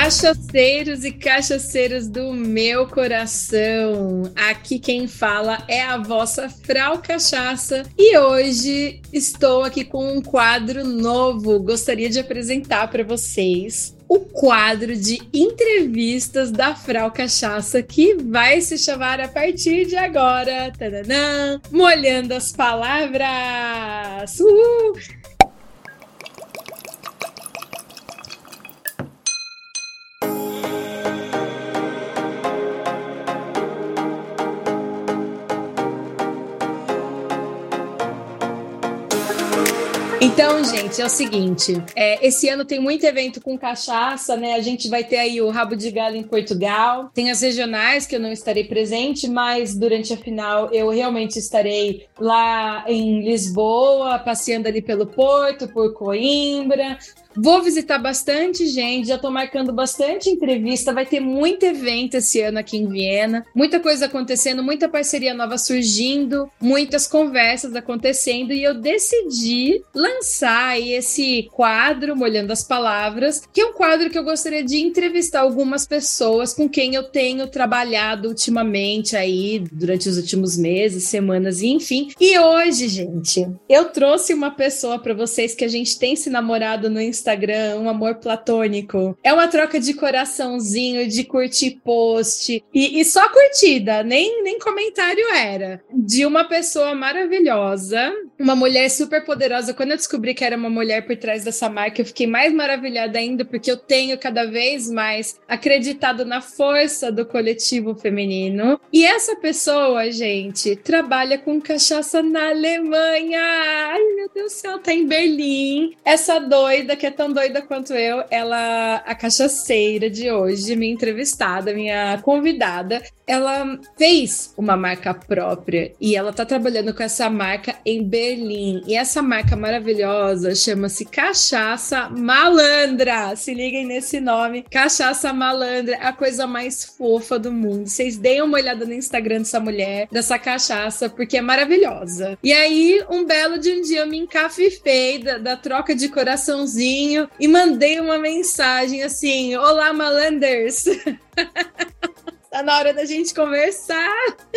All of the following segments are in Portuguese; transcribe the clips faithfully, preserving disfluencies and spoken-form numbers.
Cachaceiros e cachaceiras do meu coração, aqui quem fala é a vossa Frau Cachaça e hoje estou aqui com um quadro novo. Gostaria de apresentar para vocês o quadro de entrevistas da Frau Cachaça, que vai se chamar a partir de agora, tadanã, Molhando as Palavras! Uhul! Então, gente, é o seguinte, é, esse ano tem muito evento com cachaça, né? A gente vai ter aí o Rabo de Galo em Portugal, tem as regionais que eu não estarei presente, mas durante a final eu realmente estarei lá em Lisboa, passeando ali pelo Porto, por Coimbra. Vou visitar bastante gente, já tô marcando bastante entrevista, vai ter muito evento esse ano aqui em Viena, muita coisa acontecendo, muita parceria nova surgindo, muitas conversas acontecendo e eu decidi lançar aí esse quadro, Molhando as Palavras, que é um quadro que eu gostaria de entrevistar algumas pessoas com quem eu tenho trabalhado ultimamente aí, durante os últimos meses, semanas, enfim. E hoje, gente, eu trouxe uma pessoa para vocês que a gente tem se namorado no Instagram, Instagram, um amor platônico. É uma troca de coraçãozinho, de curtir post. E, e só curtida, nem, nem comentário era. De uma pessoa maravilhosa, uma mulher super poderosa. Quando eu descobri que era uma mulher por trás dessa marca, eu fiquei mais maravilhada ainda, porque eu tenho cada vez mais acreditado na força do coletivo feminino. E essa pessoa, gente, trabalha com cachaça na Alemanha. Ai, meu Deus do céu, tá em Berlim. Essa doida que é tão doida quanto eu, ela, a cachaceira de hoje, minha entrevistada, minha convidada, ela fez uma marca própria e ela tá trabalhando com essa marca em Berlim. E essa marca maravilhosa chama-se Cachaça Malandra. Se liguem nesse nome, Cachaça Malandra, a coisa mais fofa do mundo. Vocês deem uma olhada no Instagram dessa mulher, dessa cachaça, porque é maravilhosa. E aí, um belo de um dia, eu me encafifei da, da troca de coraçãozinho e mandei uma mensagem assim: olá, malanders! Tá na hora da gente conversar.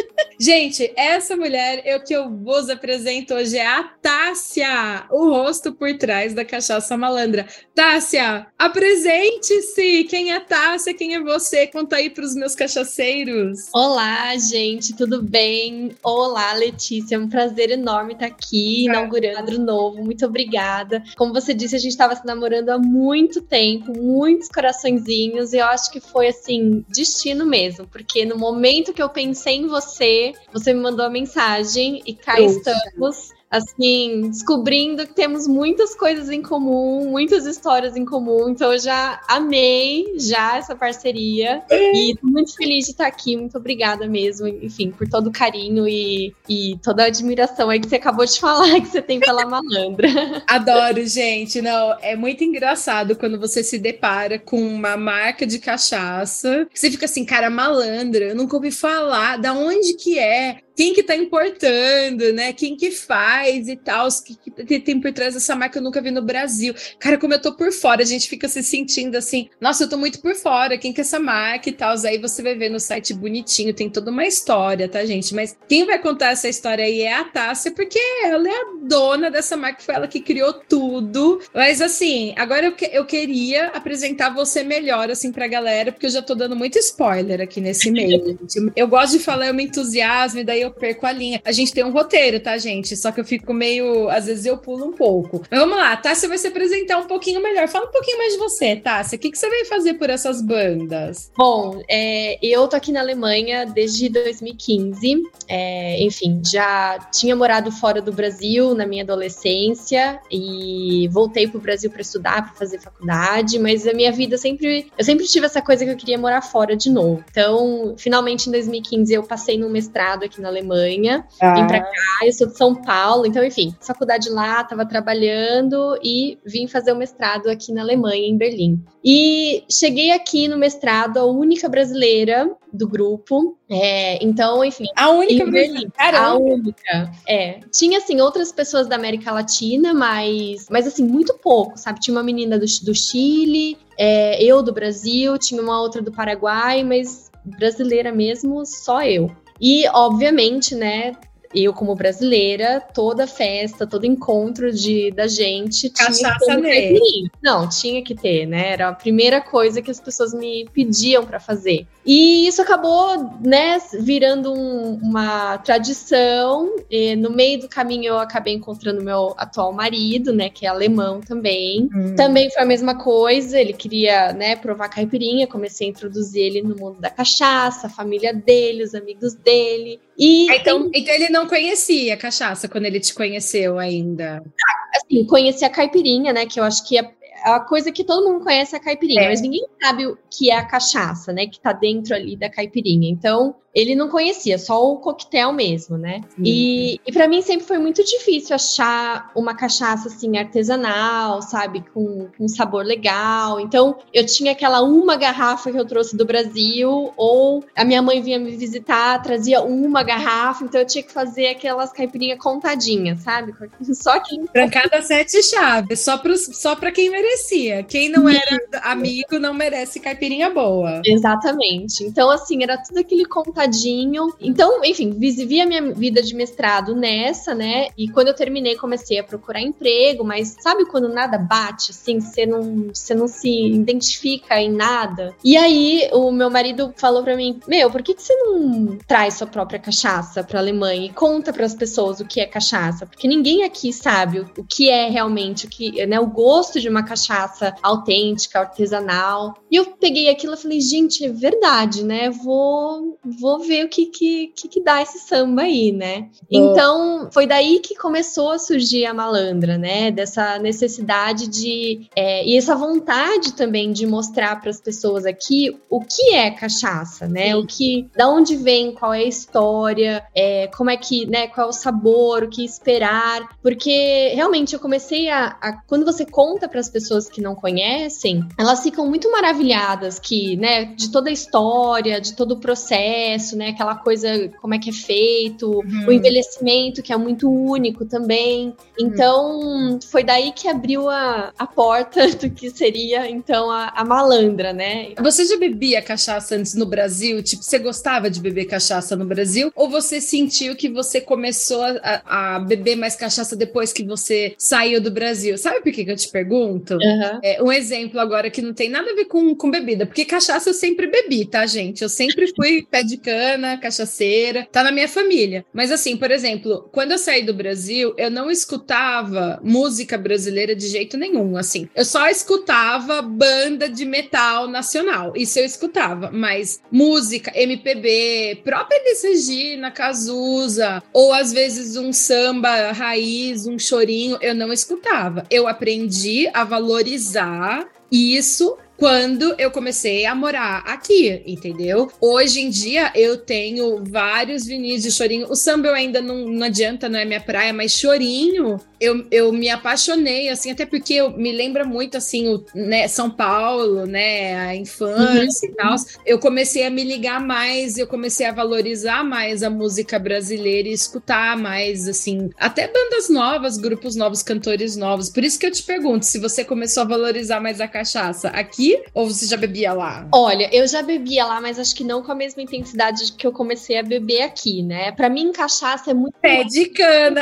Gente, essa mulher eu, que eu vos apresento hoje é a Tássia, o rosto por trás da Cachaça Malandra. Tássia, apresente-se! Quem é Tássia? Quem é você? Conta aí pros meus cachaceiros. Olá, gente, tudo bem? Olá, Letícia, é um prazer enorme estar aqui, inaugurando um quadro novo. Muito obrigada. Como você disse, a gente estava se namorando há muito tempo, muitos coraçõezinhos, e eu acho que foi, assim, destino mesmo. Porque no momento que eu pensei em você, você me mandou a mensagem e cá Poxa. estamos, assim, descobrindo que temos muitas coisas em comum, muitas histórias em comum. Então eu já amei já essa parceria e tô muito feliz de estar aqui. Muito obrigada mesmo, enfim, por todo o carinho e, e toda a admiração aí que você acabou de falar que você tem pela malandra. Adoro, gente. Não, é muito engraçado quando você se depara com uma marca de cachaça, você fica assim, cara, malandra, eu nunca ouvi falar, da onde que é? Quem que tá importando, né? Quem que faz e tal, o que, que tem por trás dessa marca eu nunca vi no Brasil. Cara, como eu tô por fora, a gente fica se sentindo assim, nossa, eu tô muito por fora, quem que é essa marca e tal. Aí você vai ver no site bonitinho, tem toda uma história, tá, gente? Mas quem vai contar essa história aí é a Tássia, porque ela é a dona dessa marca, foi ela que criou tudo. Mas assim, agora eu, que, eu queria apresentar você melhor, assim, pra galera, porque eu já tô dando muito spoiler aqui nesse meio, gente. Eu gosto de falar, eu me entusiasmo, e daí eu eu perco a linha. A gente tem um roteiro, tá, gente? Só que eu fico meio... Às vezes eu pulo um pouco. Mas vamos lá, Tássia vai se apresentar um pouquinho melhor. Fala um pouquinho mais de você, Tássia. O que, que você veio fazer por essas bandas? Bom, é, eu tô aqui na Alemanha desde dois mil e quinze. É, enfim, já tinha morado fora do Brasil na minha adolescência e voltei pro Brasil para estudar, para fazer faculdade, mas a minha vida sempre... Eu sempre tive essa coisa que eu queria morar fora de novo. Então, finalmente, em dois mil e quinze, eu passei num mestrado aqui na Alemanha, ah. vim pra cá, eu sou de São Paulo, então, enfim, faculdade lá, tava trabalhando e vim fazer o mestrado aqui na Alemanha, em Berlim. E cheguei aqui no mestrado, a única brasileira do grupo, é, então, enfim... A única brasileira? A única, é. Tinha, assim, outras pessoas da América Latina, mas, mas assim, muito pouco, sabe? Tinha uma menina do, do Chile... é, eu do Brasil, tinha uma outra do Paraguai, mas brasileira mesmo, só eu. E, obviamente, né, eu como brasileira, toda festa, todo encontro de, da gente tinha que ter um caipirinha. Não, tinha que ter, né? Era a primeira coisa que as pessoas me pediam para fazer. E isso acabou, né, virando um, uma tradição. E no meio do caminho eu acabei encontrando meu atual marido, né, que é alemão também. Hum. Também foi a mesma coisa, ele queria, né, provar caipirinha. Comecei a introduzir ele no mundo da cachaça, a família dele, os amigos dele. E então, tem... então ele não conhecia a cachaça quando ele te conheceu ainda? Assim, conhecia a caipirinha, né, que eu acho que é a coisa que todo mundo conhece é a caipirinha, é. Mas ninguém sabe o que é a cachaça, né, que tá dentro ali da caipirinha. Então, ele não conhecia, só o coquetel mesmo, né? Uhum. E, e para mim sempre foi muito difícil achar uma cachaça, assim, artesanal, sabe? Com, com um sabor legal. Então, eu tinha aquela uma garrafa que eu trouxe do Brasil, ou a minha mãe vinha me visitar, trazia uma garrafa, então eu tinha que fazer aquelas caipirinhas contadinhas, sabe? Só que... Trancada sete chaves, só, pros, só pra quem merecia. Quem não era amigo não merece caipirinha boa. Exatamente. Então, assim, era tudo aquele contadinho. Então, enfim, vivi a minha vida de mestrado nessa, né? E quando eu terminei, comecei a procurar emprego, mas sabe quando nada bate, assim, você não, você não se identifica em nada? E aí, o meu marido falou pra mim, meu, por que, que você não traz sua própria cachaça pra Alemanha e conta pras pessoas o que é cachaça? Porque ninguém aqui sabe o, o que é realmente, o, que, né, o gosto de uma cachaça autêntica, artesanal. E eu peguei aquilo e falei, gente, é verdade, né? Vou... vou ver o que, que, que, que dá esse samba aí, né? Oh. Então, foi daí que começou a surgir a Malandra, né? Dessa necessidade de... É, e essa vontade também de mostrar para as pessoas aqui o que é cachaça, né? Sim. O que... Da onde vem, qual é a história, é, como é que... né? Qual é o sabor, o que esperar. Porque, realmente, eu comecei a... a quando você conta para as pessoas que não conhecem, elas ficam muito maravilhadas que, né? De toda a história, de todo o processo, né? Aquela coisa, como é que é feito, uhum. O envelhecimento, que é muito único também. Então, uhum. Foi daí que abriu a, a porta do que seria, então, a, a Malandra, né? Você já bebia cachaça antes no Brasil? Tipo, você gostava de beber cachaça no Brasil? Ou você sentiu que você começou a, a beber mais cachaça depois que você saiu do Brasil? Sabe por que, que eu te pergunto? Uhum. É, um exemplo agora que não tem nada a ver com, com bebida, porque cachaça eu sempre bebi, tá, gente? Eu sempre fui pé de cana, cachaceira, tá na minha família. Mas assim, por exemplo, quando eu saí do Brasil, eu não escutava música brasileira de jeito nenhum, assim. Eu só escutava banda de metal nacional, isso eu escutava, mas música, M P B, própria Elis Regina, Cazuza, ou às vezes um samba raiz, um chorinho, eu não escutava. Eu aprendi a valorizar isso quando eu comecei a morar aqui, entendeu? Hoje em dia eu tenho vários vinis de chorinho. O samba eu ainda não, não adianta, não é minha praia, mas chorinho eu, eu me apaixonei, assim, até porque eu, me lembra muito, assim, o, né, São Paulo, né, a infância uhum. e tal. Eu comecei a me ligar mais, eu comecei a valorizar mais a música brasileira e escutar mais, assim, até bandas novas, grupos novos, cantores novos. Por isso que eu te pergunto, se você começou a valorizar mais a cachaça aqui, ou você já bebia lá? Olha, eu já bebia lá, mas acho que não com a mesma intensidade que eu comecei a beber aqui, né? Pra mim, cachaça é muito... Pé de cana!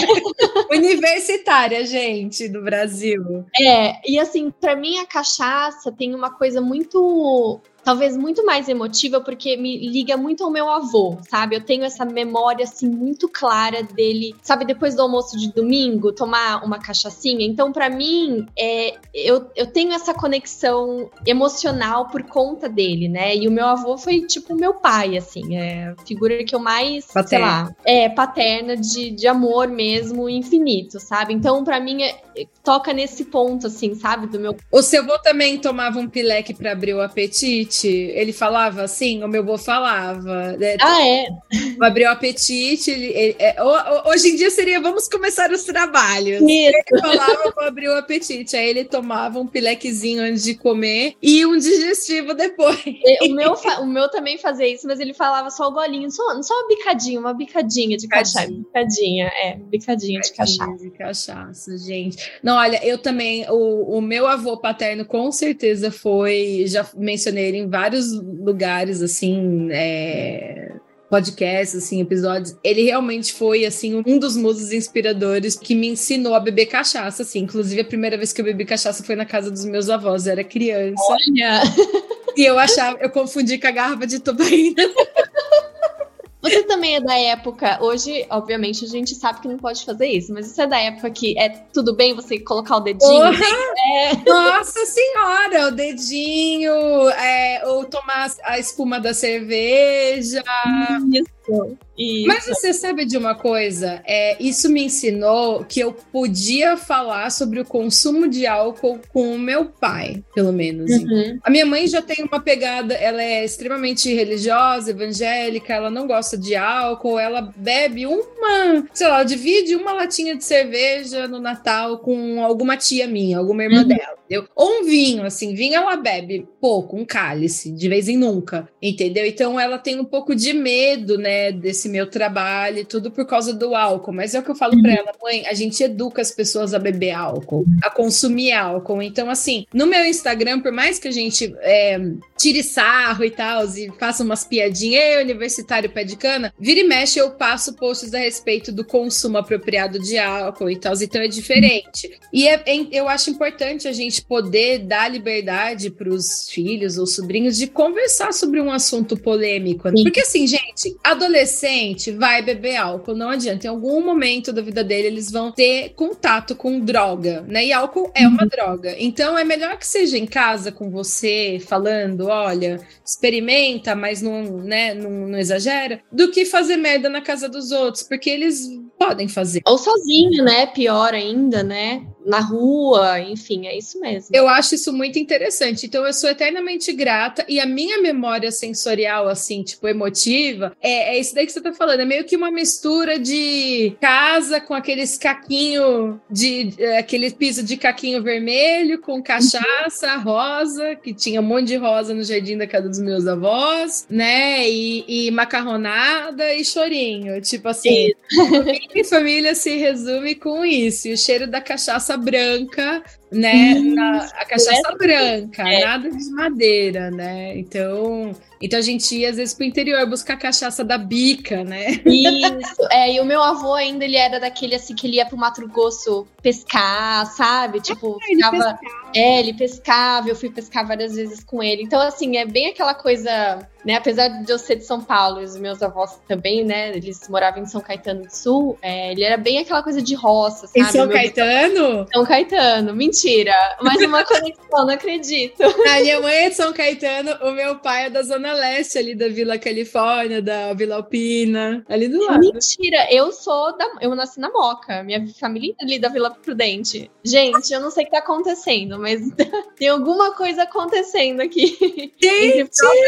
É. Universitária, gente, do Brasil. É, e assim, pra mim a cachaça tem uma coisa muito... talvez muito mais emotiva, porque me liga muito ao meu avô, sabe? Eu tenho essa memória, assim, muito clara dele, sabe? Depois do almoço de domingo, tomar uma cachaçinha. Então, pra mim, é, eu, eu tenho essa conexão emocional por conta dele, né? E o meu avô foi, tipo, meu pai, assim. É a figura que eu mais, paterna. sei lá... É, paterna, de, de amor mesmo, infinito, sabe? Então, pra mim, é, toca nesse ponto, assim, sabe? Do meu... O seu avô também tomava um pileque pra abrir o apetite? apetite. Ele falava assim, o meu avô falava. Né? Ah, é? Abriu o apetite. Ele, ele, é, hoje em dia seria, vamos começar os trabalhos. Isso. Ele falava, vou abrir o apetite. Aí ele tomava um pilequezinho antes de comer e um digestivo depois. O meu, o meu também fazia isso, mas ele falava só o golinho, só, só uma bicadinha, uma bicadinha de cachaça. Bicadinha, é, bicadinha de cachaça. De cachaça, gente. Não, olha, eu também, o, o meu avô paterno com certeza foi, já mencionei ele em vários lugares, assim, é, podcasts, assim, episódios. Ele realmente foi, assim, um dos musos inspiradores que me ensinou a beber cachaça, assim. Inclusive, a primeira vez que eu bebi cachaça foi na casa dos meus avós, eu era criança. Olha! E eu achava, eu confundi com a garrafa de tubaína. Você também é da época, hoje, obviamente, a gente sabe que não pode fazer isso, mas você é da época que é tudo bem você colocar o dedinho? É. Nossa senhora, o dedinho, é, ou tomar a espuma da cerveja. Isso. Isso. Mas você sabe de uma coisa? É, isso me ensinou que eu podia falar sobre o consumo de álcool com o meu pai, pelo menos. Uhum. A minha mãe já tem uma pegada, ela é extremamente religiosa, evangélica, ela não gosta de álcool, ela bebe uma, sei lá, divide uma latinha de cerveja no Natal com alguma tia minha, alguma irmã uhum. dela, entendeu? Ou um vinho, assim, vinho ela bebe pouco, um cálice, de vez em nunca, entendeu? Então ela tem um pouco de medo, né, desse meu trabalho e tudo por causa do álcool, mas é o que eu falo uhum. pra ela, mãe, a gente educa as pessoas a beber álcool, a consumir álcool, então assim, no meu Instagram, por mais que a gente é, tire sarro e tal, e faça umas piadinhas, ei, universitário pé de cana, vira e mexe eu passo posts a respeito do consumo apropriado de álcool e tal, então é diferente, e é, é, eu acho importante a gente poder dar liberdade pros filhos ou sobrinhos de conversar sobre um assunto polêmico, né? Porque assim, gente, adolescente vai beber álcool, não adianta, em algum momento da vida dele eles vão ter contato com droga, né? E álcool é uma uhum. droga, então é melhor que seja em casa com você, falando, olha, experimenta, mas não, né, não, não exagera, do que fazer merda na casa dos outros, porque eles podem fazer. Ou sozinho, né? Pior ainda, né? Na rua, enfim, é isso mesmo. Eu acho isso muito interessante, então eu sou eternamente grata, e a minha memória sensorial, assim, tipo, emotiva, é, é isso daí que você tá falando, é meio que uma mistura de casa com aqueles caquinho, de, é, aquele piso de caquinho vermelho, com cachaça rosa, que tinha um monte de rosa no jardim da casa dos meus avós, né, e, e macarronada e chorinho, tipo assim, minha família se resume com isso, e o cheiro da cachaça branca, né, hum, na, a cachaça é. branca, é. nada de madeira, né, então, então a gente ia às vezes pro interior buscar cachaça da bica, né. Isso, é, e o meu avô ainda, ele era daquele assim, que ele ia pro Mato Grosso pescar, sabe, tipo, é, ele ficava, é, ele pescava, eu fui pescar várias vezes com ele, então assim, é bem aquela coisa, né, apesar de eu ser de São Paulo, e os meus avós também, né, eles moravam em São Caetano do Sul, é, ele era bem aquela coisa de roça, sabe. Em São meu Caetano? São Caetano, mentira, mas uma conexão, não acredito. A minha mãe é de São Caetano, o meu pai é da Zona Leste, ali da Vila Califórnia, da Vila Alpina, ali do lado. Mentira, eu sou da, eu nasci na Moca, minha família é ali da Vila Prudente. Gente, eu não sei o que tá acontecendo, mas tem alguma coisa acontecendo aqui. Gente,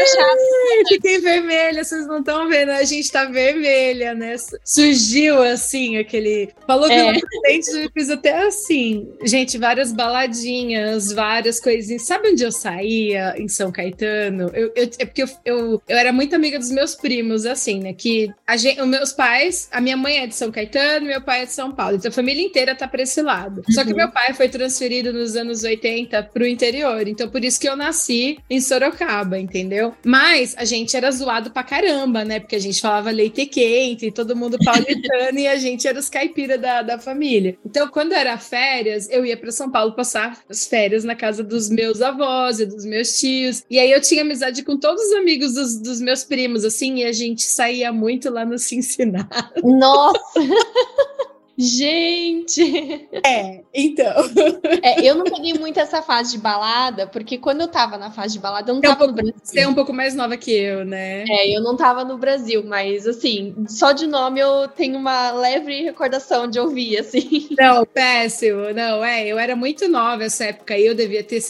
fiquei vermelha, vocês não estão vendo, a gente tá vermelha, né? Surgiu assim, aquele... Falou Vila é. Prudente, eu fiz até assim. Gente, várias baladinhas, várias coisinhas. Sabe onde eu saía em São Caetano? Eu, eu, é porque eu, eu, eu era muito amiga dos meus primos, assim, né? Que a gente, os meus pais, a minha mãe é de São Caetano, meu pai é de São Paulo. Então a família inteira tá pra esse lado. Uhum. Só que meu pai foi transferido nos anos oitenta pro interior. Então por isso que eu nasci em Sorocaba, entendeu? Mas a gente era zoado pra caramba, né? Porque a gente falava leite quente, todo mundo paulistano e a gente era os caipira da, da família. Então quando era férias, eu ia pra São Paulo passar as férias na casa dos meus avós e dos meus tios. E aí eu tinha amizade com todos os amigos dos, dos meus primos, assim, e a gente saía muito lá no Cincinnati. Nossa! Gente! É, então. É, eu não peguei muito essa fase de balada, porque quando eu tava na fase de balada, eu não é tava um pouco, no Brasil. Você é um pouco mais nova que eu, né? É, eu não tava no Brasil, mas assim, só de nome eu tenho uma leve recordação de ouvir, assim. Não, péssimo, não, é, eu era muito nova essa época aí, eu devia ter, sei lá,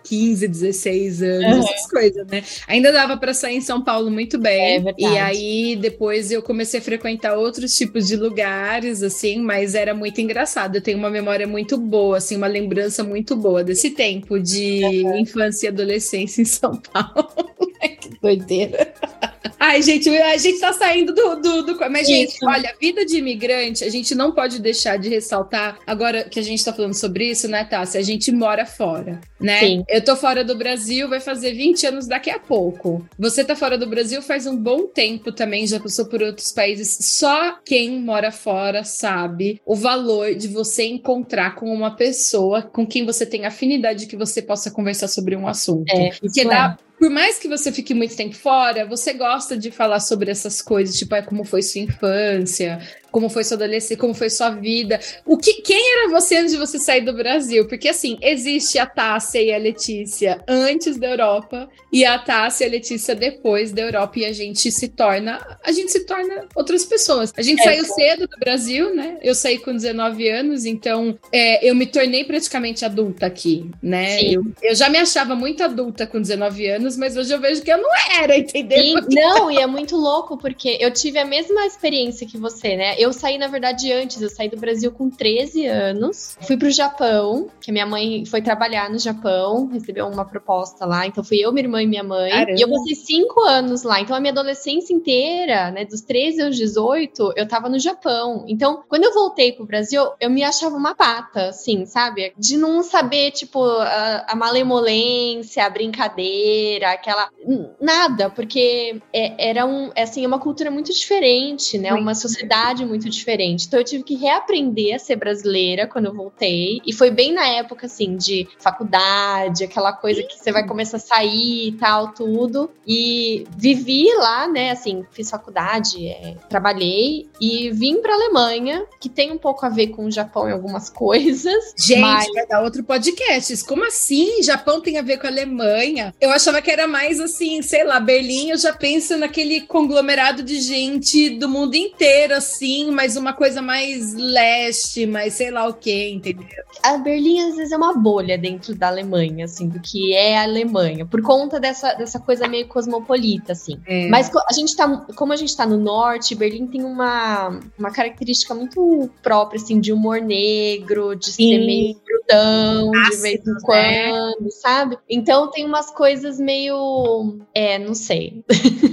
quinze, dezesseis anos, uhum. essas coisas, né? Ainda dava para sair em São Paulo muito bem. É verdade. E aí, depois eu comecei a frequentar outros tipos de lugares, assim, mas era muito engraçado. Eu tenho uma memória muito boa, assim, uma lembrança muito boa desse tempo de uhum. infância e adolescência em São Paulo. Que doideira. Ai, gente, a gente tá saindo do... do, do... Mas, gente, isso. Olha, vida de imigrante, a gente não pode deixar de ressaltar, agora que a gente tá falando sobre isso, né, Tássia? A gente mora fora, né? Sim. Eu tô fora do Brasil, vai fazer vinte anos daqui a pouco. Você tá fora do Brasil faz um bom tempo também, já passou por outros países. Só quem mora fora sabe o valor de você encontrar com uma pessoa com quem você tem afinidade, que você possa conversar sobre um assunto. É, porque é. dá... Por mais que você fique muito tempo fora, você gosta de falar sobre essas coisas, tipo, é, como foi sua infância, como foi sua adolescência, como foi sua vida. O que, quem era você antes de você sair do Brasil? Porque, assim, existe a Tássia e a Letícia antes da Europa e a Tássia e a Letícia depois da Europa, e a gente se torna, a gente se torna outras pessoas. A gente é, saiu sim. cedo do Brasil, né? Eu saí com dezenove anos, então é, eu me tornei praticamente adulta aqui, né? Eu, eu já me achava muito adulta com dezenove anos, mas hoje eu vejo que eu não era, entendeu? Sim, não, e é muito louco, porque eu tive a mesma experiência que você, né? Eu saí, na verdade, antes. Eu saí do Brasil com treze anos. Fui pro Japão, que minha mãe foi trabalhar no Japão, recebeu uma proposta lá. Então, fui eu, minha irmã e minha mãe. Caramba. E eu passei cinco anos lá. Então, a minha adolescência inteira, né, dos treze aos dezoito, eu tava no Japão. Então, quando eu voltei pro Brasil, eu me achava uma pata, assim, sabe? De não saber, tipo, a, a malemolência, a brincadeira, aquela... Nada, porque é, era um, assim, uma cultura muito diferente, né? Uma sociedade muito diferente. Então eu tive que reaprender a ser brasileira quando eu voltei. E foi bem na época, assim, de faculdade, aquela coisa que você vai começar a sair e tal, tudo. E vivi lá, né? Assim, fiz faculdade, é, trabalhei e vim pra Alemanha, que tem um pouco a ver com o Japão em algumas coisas. Gente, mas... vai dar outro podcast. Como assim? Japão tem a ver com a Alemanha? Eu achava que era mais assim, sei lá, Berlim, eu já penso naquele conglomerado de gente do mundo inteiro, assim, mas uma coisa mais leste, mais sei lá o que, entendeu? A Berlim, às vezes, é uma bolha dentro da Alemanha, assim, do que é a Alemanha, por conta dessa, dessa coisa meio cosmopolita, assim. É. Mas a gente tá, como a gente tá no norte, Berlim tem uma, uma característica muito própria, assim, de humor negro, de Sim. ser meio brutão, de vez em quando, né? Sabe? Então tem umas coisas meio... É, não sei.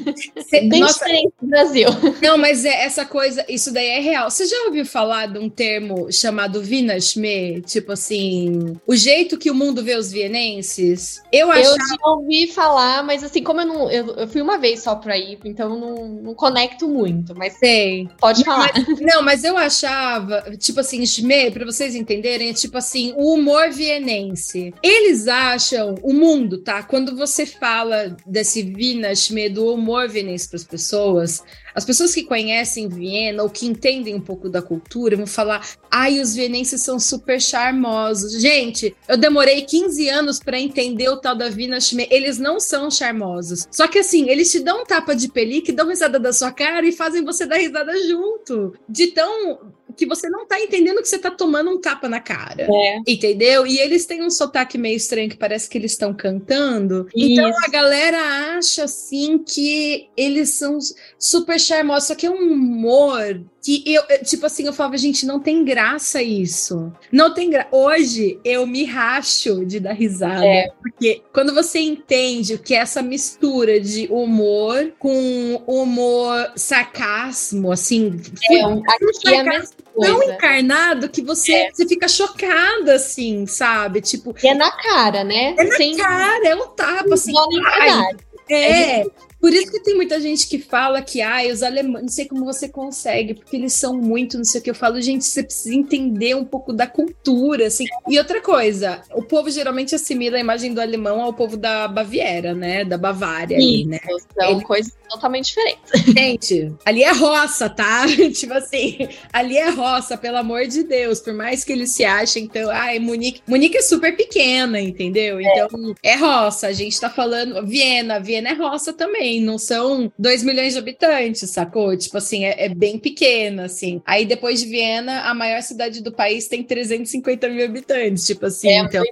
Cê, Bem nossa, diferente do Brasil. Não, mas é essa coisa, isso daí é real. Você já ouviu falar de um termo chamado Wiener Schmäh? Tipo assim, o jeito que o mundo vê os vienenses? Eu, achava... eu já ouvi falar, mas assim, como eu não... Eu, eu fui uma vez só pra ir, então eu não, não conecto muito, mas sei. Pode não, falar. Mas, não, mas eu achava, tipo assim, Schmäh, pra vocês entenderem, é tipo assim, o humor vienense. Eles acham, o mundo, tá? Quando você fala desse Wiener Schmäh, do humor vienense pras pessoas, as pessoas que conhecem Viena ou que entendem um pouco da cultura vão falar, ai, os vienenses são super charmosos. Gente, eu demorei quinze anos pra entender o tal da Wiener Schmäh. Eles não são charmosos. Só que assim, eles te dão um tapa de pelique, dão risada da sua cara e fazem você dar risada junto. De tão... que você não tá entendendo que você tá tomando um tapa na cara. É. Entendeu? E eles têm um sotaque meio estranho que parece que eles estão cantando. Isso. Então a galera acha, assim, que eles são super charmosos. Só que é um humor que eu, tipo assim, eu falava, gente, não tem graça isso. Não tem graça. Hoje eu me racho de dar risada. É. Porque quando você entende o que é essa mistura de humor com humor sarcasmo, assim. É, um, aqui é a mesma coisa. Tão encarnado que você, é. você fica chocada, assim, sabe? Tipo. E é na cara, né? É na Sem... cara, é um tapa, assim. Ai, é. Por isso que tem muita gente que fala que, ai, os alemães, não sei como você consegue, porque eles são muito, não sei o que. Eu falo, gente, você precisa entender um pouco da cultura, assim. E outra coisa, o povo geralmente assimila a imagem do alemão ao povo da Baviera, né? Da Bavária, ali, né? São Ele... coisas totalmente diferentes. Gente, ali é roça, tá? Tipo assim, ali é roça, pelo amor de Deus. Por mais que eles se achem, então, ai, Munique, Munique é super pequena, entendeu? Então, é, é roça. A gente tá falando, Viena, Viena é roça também. Não são dois milhões de habitantes, sacou? Tipo assim, é, é bem pequena, assim. Aí depois de Viena, a maior cidade do país tem trezentos e cinquenta mil habitantes, tipo assim. É então... muito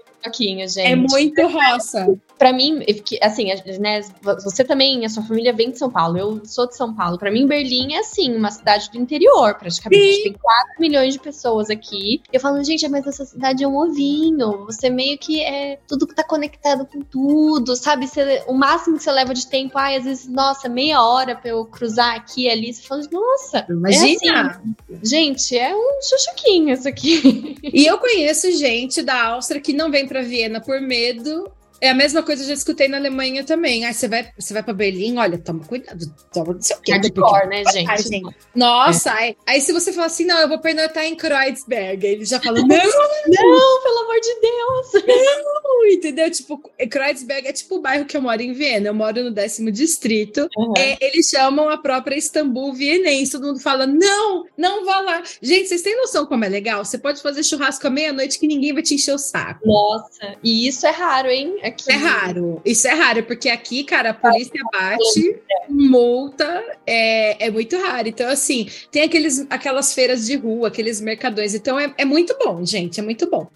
Pouquinho, gente. É muito roça. Pra mim, assim, né, você também, a sua família vem de São Paulo, eu sou de São Paulo. Pra mim, Berlim é, assim, uma cidade do interior, praticamente. Sim. Tem quatro milhões de pessoas aqui. Eu falo, gente, mas essa cidade é um ovinho. Você meio que é tudo que tá conectado com tudo, sabe? Você, o máximo que você leva de tempo, ai, às vezes, nossa, meia hora pra eu cruzar aqui e ali. Você fala, nossa, imagina. É assim. Gente, é um chuchuquinho isso aqui. E eu conheço gente da Áustria que não vem pra Viena por medo. É a mesma coisa que eu já escutei na Alemanha também. Aí você vai, você vai pra Berlim, olha, toma cuidado, toma não sei o quê. Hardcore, né, gente? Ai, gente. Nossa, é. aí, aí se você falar assim, não, eu vou pernoitar em Kreuzberg, aí ele já fala, não, não, pelo amor de Deus. Não, entendeu? Tipo, Kreuzberg é tipo o bairro que eu moro em Viena, eu moro no décimo distrito, uhum. é, eles chamam a própria Istambul vienense, todo mundo fala, não, não vá lá. Gente, vocês têm noção como é legal? Você pode fazer churrasco à meia-noite que ninguém vai te encher o saco. Nossa, e isso é raro, hein? Aqui. É raro, isso é raro, porque aqui, cara, a polícia bate, multa, é, é muito raro. Então, assim, tem aqueles, aquelas feiras de rua, aqueles mercadões. Então, é, é muito bom, gente, é muito bom.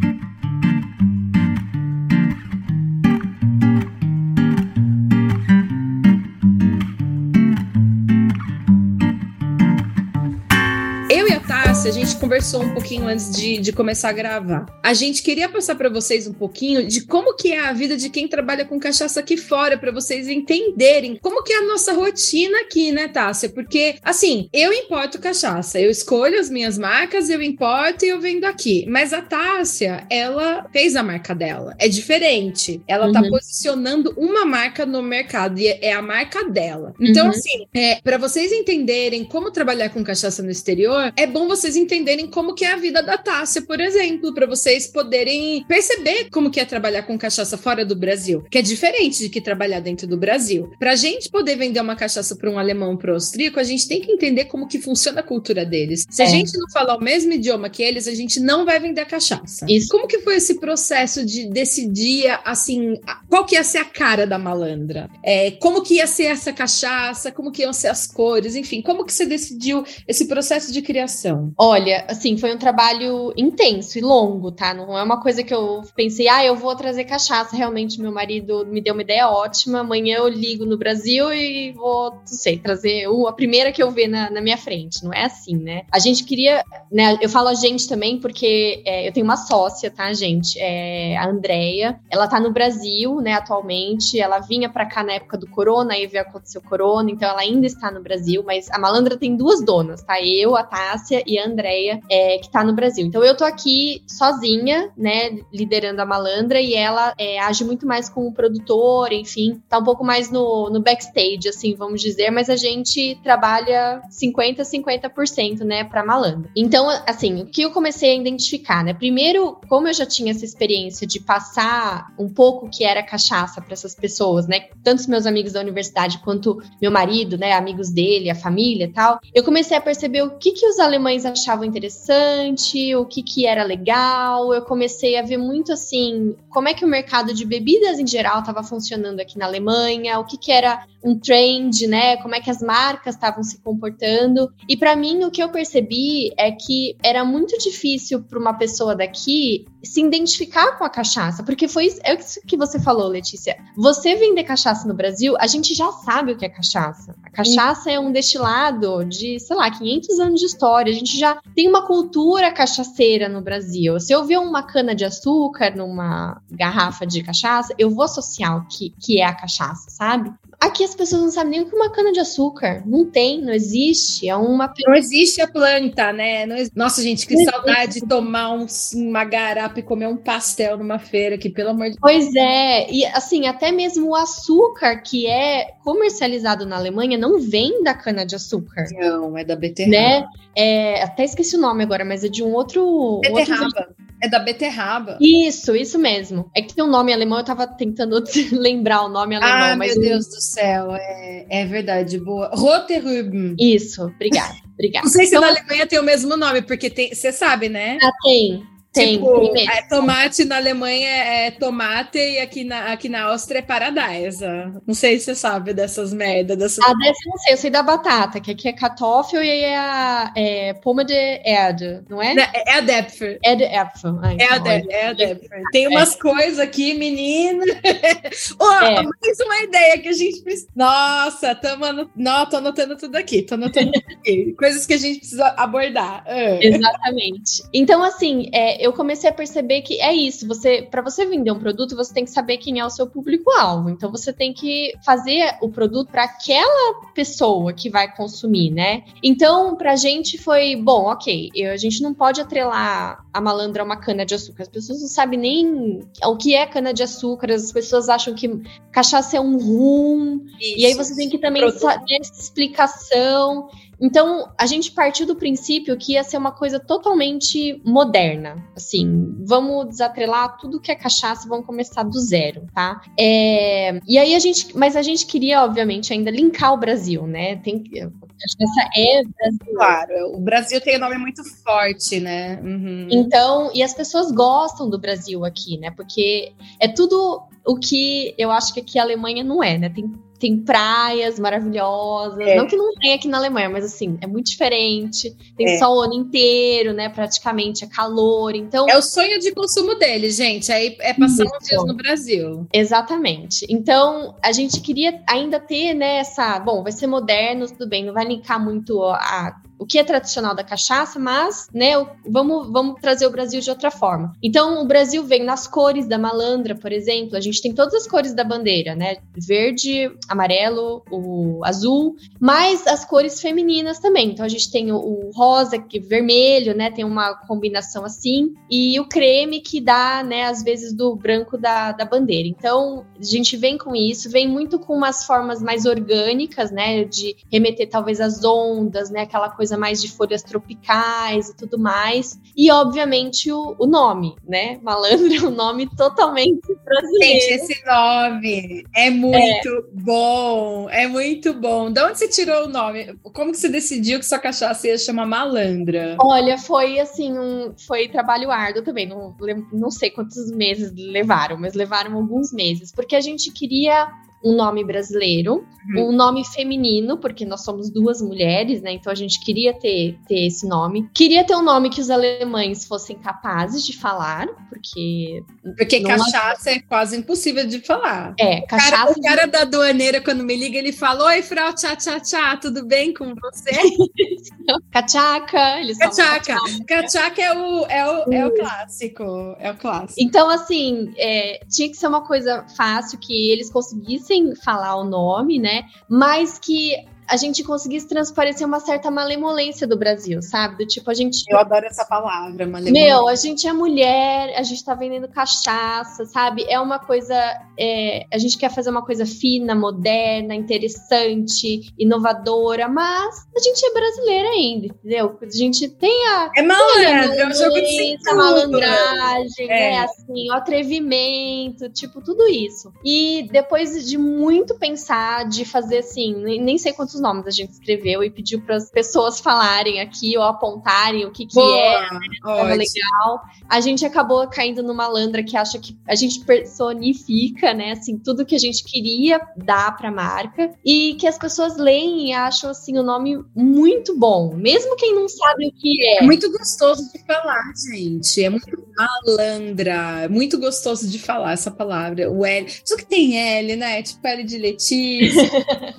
A gente conversou um pouquinho antes de, de começar a gravar. A gente queria passar para vocês um pouquinho de como que é a vida de quem trabalha com cachaça aqui fora, para vocês entenderem como que é a nossa rotina aqui, né, Tássia? Porque, assim, eu importo cachaça, eu escolho as minhas marcas, eu importo e eu vendo aqui. Mas a Tássia, ela fez a marca dela. É diferente. Ela uhum. tá posicionando uma marca no mercado e é a marca dela. Então, uhum. assim, é, para vocês entenderem como trabalhar com cachaça no exterior, é bom vocês entenderem como que é a vida da Tássia, por exemplo, para vocês poderem perceber como que é trabalhar com cachaça fora do Brasil, que é diferente de que trabalhar dentro do Brasil. Pra gente poder vender uma cachaça para um alemão, para um austríaco, a gente tem que entender como que funciona a cultura deles. Se é. a gente não falar o mesmo idioma que eles, a gente não vai vender a cachaça. Isso. Como que foi esse processo de decidir, assim, qual que ia ser a cara da malandra? É, como que ia ser essa cachaça? Como que iam ser as cores? Enfim, como que você decidiu esse processo de criação? Olha, assim, foi um trabalho intenso e longo, tá? Não é uma coisa que eu pensei, ah, eu vou trazer cachaça. Realmente, meu marido me deu uma ideia ótima. Amanhã eu ligo no Brasil e vou, não sei, trazer a primeira que eu ver na, na minha frente. Não é assim, né? A gente queria, né? Eu falo a gente também porque é, eu tenho uma sócia, tá, gente? É a Andrea. Ela tá no Brasil, né, atualmente. Ela vinha pra cá na época do corona, aí veio acontecer o corona, então ela ainda está no Brasil. Mas a Malandra tem duas donas, tá? Eu, a Tássia e a Andrea, é, que tá no Brasil. Então eu tô aqui sozinha, né, liderando a Malandra, e ela é, age muito mais com o produtor, enfim, tá um pouco mais no, no backstage, assim, vamos dizer, mas a gente trabalha cinquenta, cinquenta por cento, né, pra Malandra. Então, assim, o que eu comecei a identificar, né, primeiro, como eu já tinha essa experiência de passar um pouco o que era cachaça pra essas pessoas, né, tanto os meus amigos da universidade quanto meu marido, né, amigos dele, a família e tal, eu comecei a perceber o que que os alemães achavam interessante, o que que era legal. Eu comecei a ver muito assim, como é que o mercado de bebidas em geral estava funcionando aqui na Alemanha, o que que era um trend, né? Como é que as marcas estavam se comportando. E para mim, o que eu percebi é que era muito difícil para uma pessoa daqui se identificar com a cachaça, porque foi isso, é isso que você falou, Letícia. Você vender cachaça no Brasil, a gente já sabe o que é cachaça. A cachaça é um destilado de, sei lá, quinhentos anos de história. A gente já tem uma cultura cachaceira no Brasil. Se eu ver uma cana de açúcar numa garrafa de cachaça, eu vou associar o que, que é a cachaça, sabe? Aqui as pessoas não sabem nem o que é uma cana-de-açúcar. Não tem, não existe. É uma... Não existe a planta, né? Não ex... Nossa, gente, que não saudade existe. De tomar um, uma garapa e comer um pastel numa feira, que pelo amor de Deus. Pois é. E, assim, até mesmo o açúcar que é comercializado na Alemanha não vem da cana-de-açúcar. Não, é da beterraba. Né? É, até esqueci o nome agora, mas é de um outro... Beterraba. Outro... É da beterraba. Isso, isso mesmo. É que tem um nome alemão, eu tava tentando lembrar o nome alemão. Ah, mas meu eu... Deus do céu, é, é verdade, boa. Rote Rüben. Isso, obrigada, obrigada. Não sei se então, na Alemanha tem o mesmo nome, porque você sabe, né? Ah, tem. Tem, tipo, tem mesmo. É, tomate na Alemanha é tomate e aqui na, aqui na Áustria é paradise. Não sei se você sabe dessas merdas. Dessas... Ah, dessa eu não sei, eu sei da batata, que aqui é Kartoffel e aí é a é, Poma de Erde, não é? É a Depfer. É de Äpfel. Ah, então, é a Depfer. É a Depfer. Tem umas é. coisas aqui, menina. oh, é. Mais uma ideia que a gente precisa. Nossa, tamo anot... Não, tô anotando tudo aqui. Tô anotando tudo aqui. Coisas que a gente precisa abordar. Uh. Exatamente. Então, assim, é, eu comecei a perceber que é isso. Você, para você vender um produto, você tem que saber quem é o seu público-alvo. Então, você tem que fazer o produto para aquela pessoa que vai consumir, né? Então, pra gente foi, bom, ok, eu, a gente não pode atrelar a malandra a uma cana-de-açúcar. As pessoas não sabem nem o que é cana-de-açúcar, as pessoas acham que cachaça é um rum, isso, e aí você tem que também saber essa explicação. Então, a gente partiu do princípio que ia ser uma coisa totalmente moderna. Assim, vamos desatrelar tudo que é cachaça, vamos começar do zero, tá? É, e aí a gente... Mas a gente queria, obviamente, ainda linkar o Brasil, né? Tem, a cachaça é Brasil. Claro, o Brasil tem um nome muito forte, né? Uhum. Então, e as pessoas gostam do Brasil aqui, né? Porque é tudo o que eu acho que aqui a Alemanha não é, né? Tem Tem praias maravilhosas, é. Não que não tenha aqui na Alemanha, mas assim, é muito diferente. Tem é. sol o ano inteiro, né? Praticamente é calor, então... É o sonho de consumo deles, gente. Aí é passar uns dias no Brasil. Exatamente. Então, a gente queria ainda ter, né, essa... Bom, vai ser moderno, tudo bem, não vai linkar muito a... o que é tradicional da cachaça, mas, né, vamos, vamos trazer o Brasil de outra forma. Então, o Brasil vem nas cores da malandra, por exemplo, a gente tem todas as cores da bandeira, né, verde, amarelo, o azul, mas as cores femininas também. Então, a gente tem o, o rosa, que vermelho, né, tem uma combinação assim, e o creme que dá, né, às vezes do branco da, da bandeira. Então, a gente vem com isso, vem muito com umas formas mais orgânicas, né, de remeter talvez às ondas, né, aquela coisa mais de folhas tropicais e tudo mais. E, obviamente, o, o nome, né? Malandra é um nome totalmente brasileiro. Gente, esse nome é muito é. bom. É muito bom. De onde você tirou o nome? Como que você decidiu que sua cachaça ia chamar Malandra? Olha, foi assim, um, foi trabalho árduo também. Não, não sei quantos meses levaram, mas levaram alguns meses. Porque a gente queria um nome brasileiro, uhum. um nome feminino, porque nós somos duas mulheres, né? Então a gente queria ter, ter esse nome. Queria ter um nome que os alemães fossem capazes de falar, porque... Porque cachaça é quase impossível de falar. É, cachaça... O cara, o cara da aduaneira, quando me liga, ele fala: oi, Frau, tchá, tchá, tchá, tudo bem com você? Cachaca, eles falam cachaca. Cachaca é o, é, o, é o clássico, é o clássico. Então, assim, é, tinha que ser uma coisa fácil, que eles conseguissem falar o nome, né? Mas que a gente conseguisse transparecer uma certa malemolência do Brasil, sabe? Do tipo, a gente... Eu adoro essa palavra, malemolência. Meu, a gente é mulher, a gente tá vendendo cachaça, sabe? É uma coisa... É, a gente quer fazer uma coisa fina, moderna, interessante, inovadora, mas a gente é brasileira ainda, entendeu? A gente tem a... É malandra, é um jogo de cintura. A malandragem, é. né? Assim, o atrevimento, tipo, tudo isso. E depois de muito pensar, de fazer assim, nem sei quantos nomes a gente escreveu e pediu para as pessoas falarem aqui ou apontarem o que que Boa, é, né? Legal. A gente acabou caindo numa malandra que acha que a gente personifica, né, assim, tudo que a gente queria dar para a marca, e que as pessoas leem e acham assim o nome muito bom, mesmo quem não sabe o que é. É muito gostoso de falar, gente. É muito malandra, é muito gostoso de falar essa palavra. O L, só que tem L, né? Tipo L de Letícia.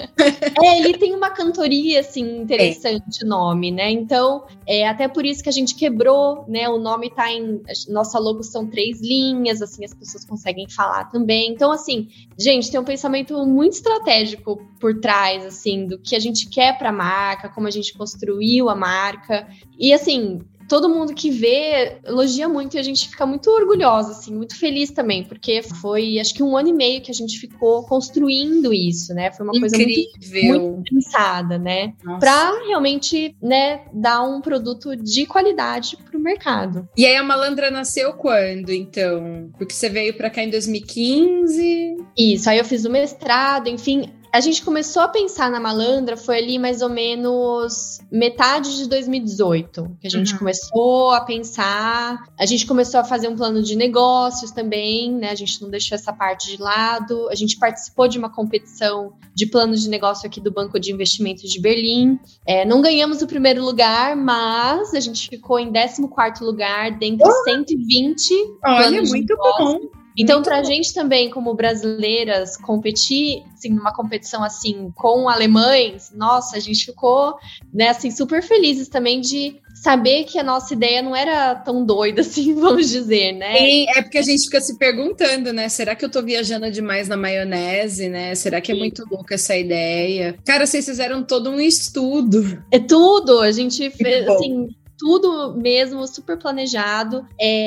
É, ele tem uma cantoria, assim, interessante o é. nome, né? Então, é até por isso que a gente quebrou, né? O nome tá em... Nossa logo são três linhas, assim, as pessoas conseguem falar também. Então, assim, gente, tem um pensamento muito estratégico por trás, assim, do que a gente quer pra marca, como a gente construiu a marca. E, assim... todo mundo que vê elogia muito e a gente fica muito orgulhosa, assim, muito feliz também, porque foi, acho que um ano e meio que a gente ficou construindo isso, né? Foi uma Incrível. coisa muito, muito pensada, né? Nossa. Pra realmente, né, dar um produto de qualidade pro mercado. E aí a Malandra nasceu quando, então? Porque você veio pra cá em dois mil e quinze? Isso, aí eu fiz o mestrado, enfim... a gente começou a pensar na Malandra, foi ali mais ou menos metade de dois mil e dezoito, que a gente uhum. começou a pensar, a gente começou a fazer um plano de negócios também, né? A gente não deixou essa parte de lado, a gente participou de uma competição de planos de negócio aqui do Banco de Investimentos de Berlim. É, não ganhamos o primeiro lugar, mas a gente ficou em décimo quarto lugar dentre oh! cento e vinte. Olha, muito bom. Então, muito pra bom. gente também, como brasileiras, competir, assim, numa competição assim, com alemães, nossa, a gente ficou, né, assim, super felizes também de saber que a nossa ideia não era tão doida assim, vamos dizer, né? E é porque a gente fica se perguntando, né? Será que eu tô viajando demais na maionese, né? Será que é muito louca essa ideia? Cara, vocês fizeram todo um estudo. É tudo, a gente fez, assim... tudo mesmo, super planejado.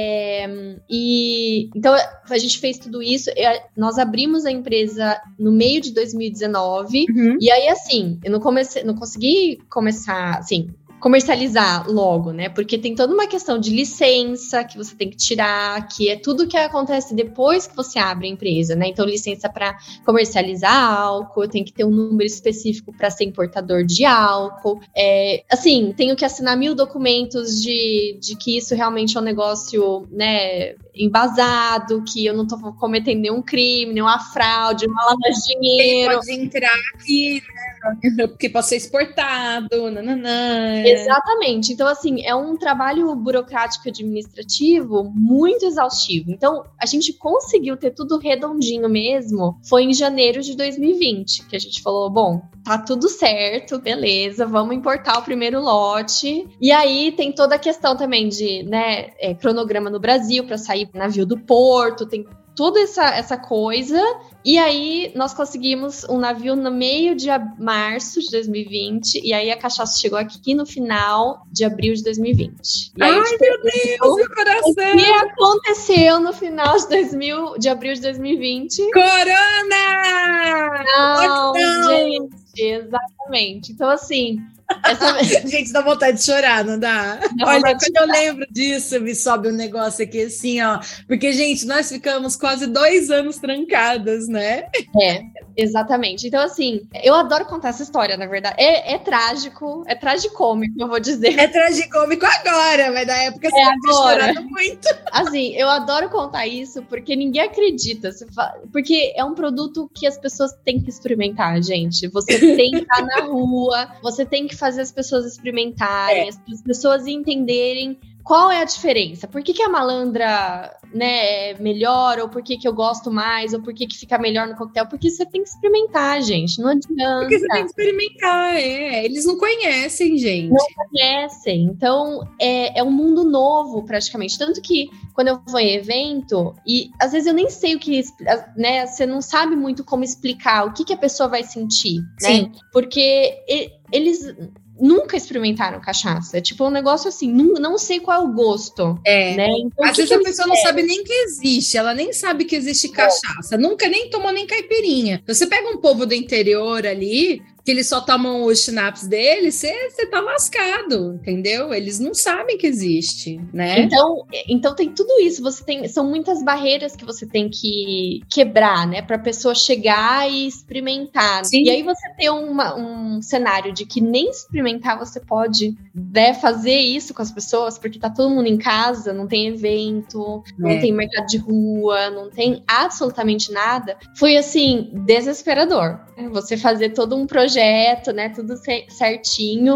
É, e então a gente fez tudo isso. Nós abrimos a empresa no meio de dois mil e dezenove. Uhum. E aí, assim, eu não comecei, não consegui começar, assim, comercializar logo, né? Porque tem toda uma questão de licença que você tem que tirar, que é tudo que acontece depois que você abre a empresa, né? Então, licença para comercializar álcool, tem que ter um número específico para ser importador de álcool. É, assim, tenho que assinar mil documentos de, de que isso realmente é um negócio, né, embasado, que eu não tô cometendo nenhum crime, nenhuma fraude, uma lavagem de dinheiro. Ele pode entrar aqui, né? Porque pode ser exportado, nananã. Exatamente. Então, assim, é um trabalho burocrático administrativo muito exaustivo. Então, a gente conseguiu ter tudo redondinho mesmo. Foi em janeiro de dois mil e vinte que a gente falou, bom, tá tudo certo, beleza, vamos importar o primeiro lote. E aí tem toda a questão também de, né, é, cronograma no Brasil para sair navio do porto, tem toda essa, essa coisa. E aí, nós conseguimos um navio no meio de março de dois mil e vinte, e aí a cachaça chegou aqui no final de abril de dois mil e vinte. E aí, ai, meu Deus, meu coração! O que aconteceu no final de, dois mil, de abril de dois mil e vinte? Corona! Não, não, gente, exatamente. Então, assim... Essa... Gente, dá vontade de chorar, não dá? Não, olha, quando eu lembro disso, me sobe um negócio aqui assim, ó. Porque, gente, nós ficamos quase dois anos trancadas, né? É, exatamente. Então, assim, eu adoro contar essa história, na verdade. É, é trágico, é tragicômico, eu vou dizer. É tragicômico agora, mas na época você é tá chorando muito. Assim, eu adoro contar isso porque ninguém acredita. Porque é um produto que as pessoas têm que experimentar, gente. Você tem que estar na rua, você tem que fazer as pessoas experimentarem, é. as pessoas entenderem qual é a diferença. Por que, que a malandra, né, é melhor, ou por que, que eu gosto mais, ou por que, que fica melhor no coquetel? Porque você tem que experimentar, gente, não adianta. Porque você tem que experimentar, é. Eles não conhecem, gente. Não conhecem. Então, é, é um mundo novo, praticamente. Tanto que, quando eu vou em evento, e às vezes eu nem sei o que, né, você não sabe muito como explicar o que, que a pessoa vai sentir, Sim. né? Porque eles... nunca experimentaram cachaça. É tipo um negócio assim, não, não sei qual é o gosto. É. Né? Então, às vezes a pessoa não sabe nem que existe, ela nem sabe que existe cachaça, é. nunca nem tomou nem caipirinha. Você pega um povo do interior ali, que eles só tomam os schnapps deles, você tá lascado, entendeu? Eles não sabem que existe, né? Então, então tem tudo isso, você tem, são muitas barreiras que você tem que quebrar, né? Pra pessoa chegar e experimentar. Sim. E aí você tem uma, um cenário de que nem experimentar você pode, né, fazer isso com as pessoas, porque tá todo mundo em casa, não tem evento, é. não tem mercado de rua, não tem absolutamente nada. Foi, assim, desesperador. Você fazer todo um projeto, né, tudo certinho,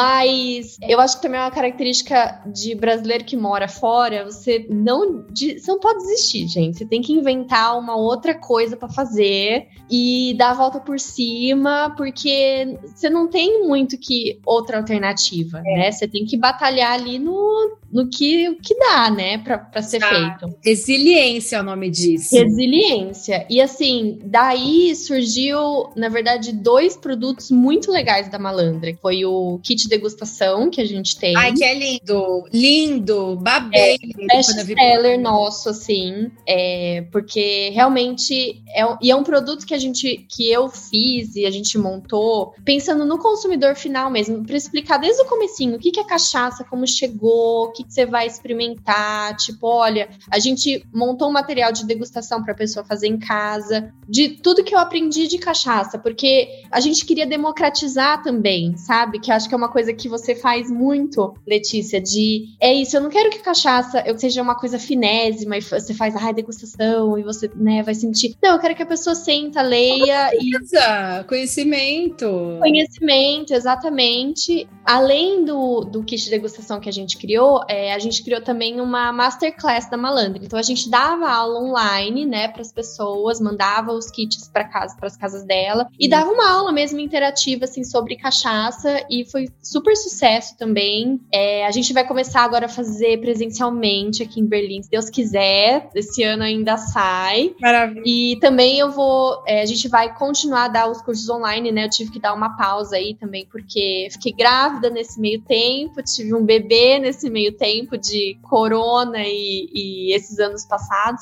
mas eu acho que também é uma característica de brasileiro que mora fora, você não, você não pode desistir, gente, você tem que inventar uma outra coisa pra fazer e dar a volta por cima, porque você não tem muito que outra alternativa, é. né, você tem que batalhar ali no, no que, que dá, né, pra, pra ser ah, feito. Resiliência é o nome disso. Resiliência, e assim, daí surgiu, na verdade, dois produtos muito legais da Malandra. Foi o kit kit degustação que a gente tem. Ai, que é lindo, lindo, babei. É, best-seller nosso, assim, é, porque realmente é, e é um produto que a gente, que eu fiz e a gente montou, pensando no consumidor final mesmo, para explicar desde o comecinho o que, que é cachaça, como chegou, o que, que você vai experimentar, tipo, olha, a gente montou um material de degustação para a pessoa fazer em casa, de tudo que eu aprendi de cachaça, porque a gente queria democratizar também, sabe? Que acho que é uma coisa que você faz muito, Letícia, de, é isso, eu não quero que cachaça eu, seja uma coisa finésima e você faz a ah, degustação e você, né, vai sentir. Não, eu quero que a pessoa senta, leia e... Conhecimento. Conhecimento, exatamente. Além do, do kit de degustação que a gente criou, é, a gente criou também uma masterclass da Malandra. Então a gente dava aula online, né, para as pessoas, mandava os kits para casa, para as casas dela e dava uma aula mesmo interativa assim sobre cachaça e foi super sucesso também. É, a gente vai começar agora a fazer presencialmente aqui em Berlim, se Deus quiser. Esse ano ainda sai. Maravilha. E também eu vou, é, a gente vai continuar a dar os cursos online, né? Eu tive que dar uma pausa aí também porque fiquei grávida nesse meio tempo, tive um bebê nesse meio tempo de corona e, e esses anos passados.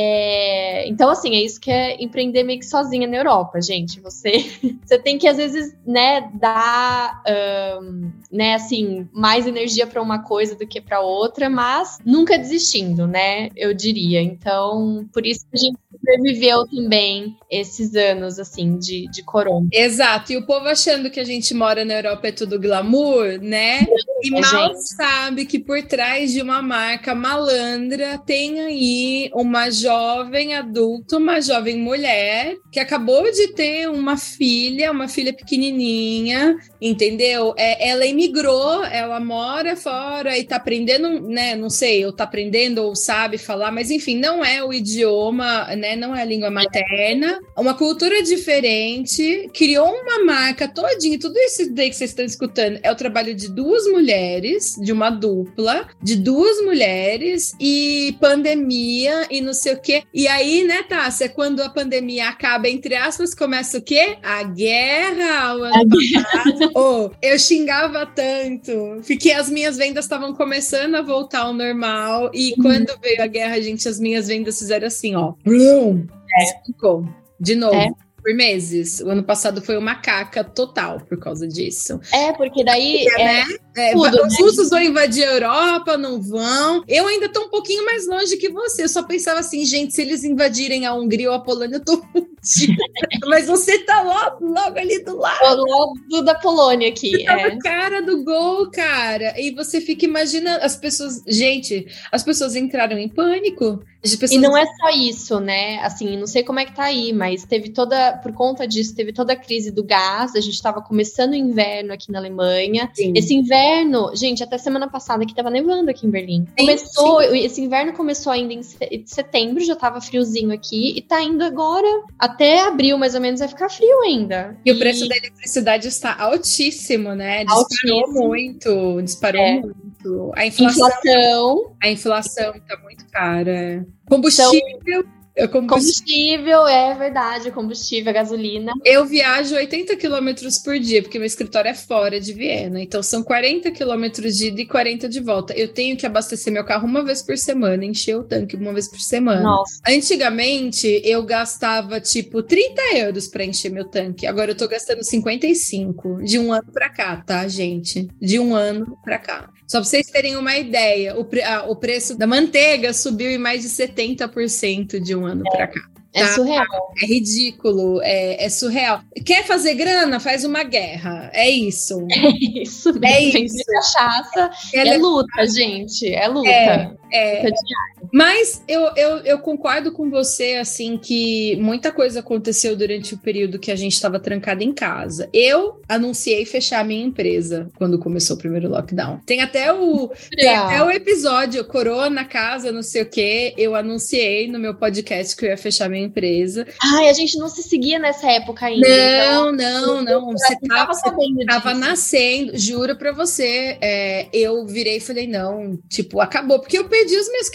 É, então, assim, é isso que é empreender meio que sozinha na Europa, gente. Você, você tem que, às vezes, né, dar, um, né, assim, mais energia para uma coisa do que para outra, mas nunca desistindo, né? Eu diria. Então, por isso que a gente sobreviveu também esses anos, assim, de, de corona. Exato. E o povo achando que a gente mora na Europa é tudo glamour, né? E é, mal gente. sabe que por trás de uma marca malandra tem aí uma jovem adulta, uma jovem mulher que acabou de ter uma filha, uma filha pequenininha, entendeu? É, ela imigrou, ela mora fora e tá aprendendo, né? Não sei, ou tá aprendendo ou sabe falar, mas enfim, não é o idioma, né? Não é a língua materna, uma cultura diferente, criou uma marca todinha, tudo isso daí que vocês estão escutando é o trabalho de duas mulheres, de uma dupla, de duas mulheres e pandemia e não sei o quê. E aí, né, Tássia, quando a pandemia acaba, entre aspas, começa o quê? A guerra. O ano passado. Oh, eu xingava tanto, porque as minhas vendas estavam começando a voltar ao normal e uhum. quando veio a guerra, gente, as minhas vendas fizeram assim, ó. Blum, é. Ficou. De novo. É. Por meses. O ano passado foi uma caca total por causa disso. É, porque daí... É, né? É, tudo, os né? russos vão invadir a Europa, não vão. Eu ainda tô um pouquinho mais longe que você. Eu só pensava assim, gente, se eles invadirem a Hungria ou a Polônia, eu tô fudida. Mas você tá logo, logo ali do lado. Logo da Polônia aqui. Você tá é. na cara do gol, cara. E você fica imaginando as pessoas... Gente, as pessoas entraram em pânico. Pessoas... E não é só isso, né? Assim, não sei como é que tá aí, mas teve toda... Por conta disso, teve toda a crise do gás. A gente tava começando o inverno aqui na Alemanha. Sim. Esse inverno Inverno, gente, até semana passada que tava nevando aqui em Berlim. Sim, começou, sim. Esse inverno começou ainda em setembro, já tava friozinho aqui e tá indo agora até abril, mais ou menos, vai ficar frio ainda. E, e... o preço da eletricidade está altíssimo, né? Disparou altíssimo. muito, disparou é. muito. A inflação, inflação. A inflação tá muito cara. Combustível... Então... Combustível, é verdade, combustível, gasolina. Eu viajo oitenta quilômetros por dia, porque meu escritório é fora de Viena, então são quarenta quilômetros de ida e quarenta de volta. Eu tenho que abastecer meu carro uma vez por semana, encher o tanque uma vez por semana. Nossa. Antigamente, eu gastava, tipo, trinta euros para encher meu tanque. Agora eu tô gastando cinquenta e cinco, de um ano pra cá, tá, gente? De um ano pra cá. Só pra vocês terem uma ideia, o, pre- ah, o preço da manteiga subiu em mais de setenta por cento de um ano é, pra cá. Tá? É surreal. É ridículo, é, é surreal. Quer fazer grana? Faz uma guerra. É isso. É isso. É isso. Cachaça é, é luta, gente. É luta. É, é. Luta Mas eu, eu, eu concordo com você, assim, que muita coisa aconteceu durante o período que a gente estava trancada em casa. Eu anunciei fechar a minha empresa quando começou o primeiro lockdown. Tem até o, tem até o episódio Corona, casa, não sei o quê. Eu anunciei no meu podcast que eu ia fechar a minha empresa. Ai, a gente não se seguia nessa época ainda. Não, então, não, não. Você tava, você tava nascendo, juro pra você. É, eu virei e falei, não, tipo, acabou. Porque eu perdi os meus clientes da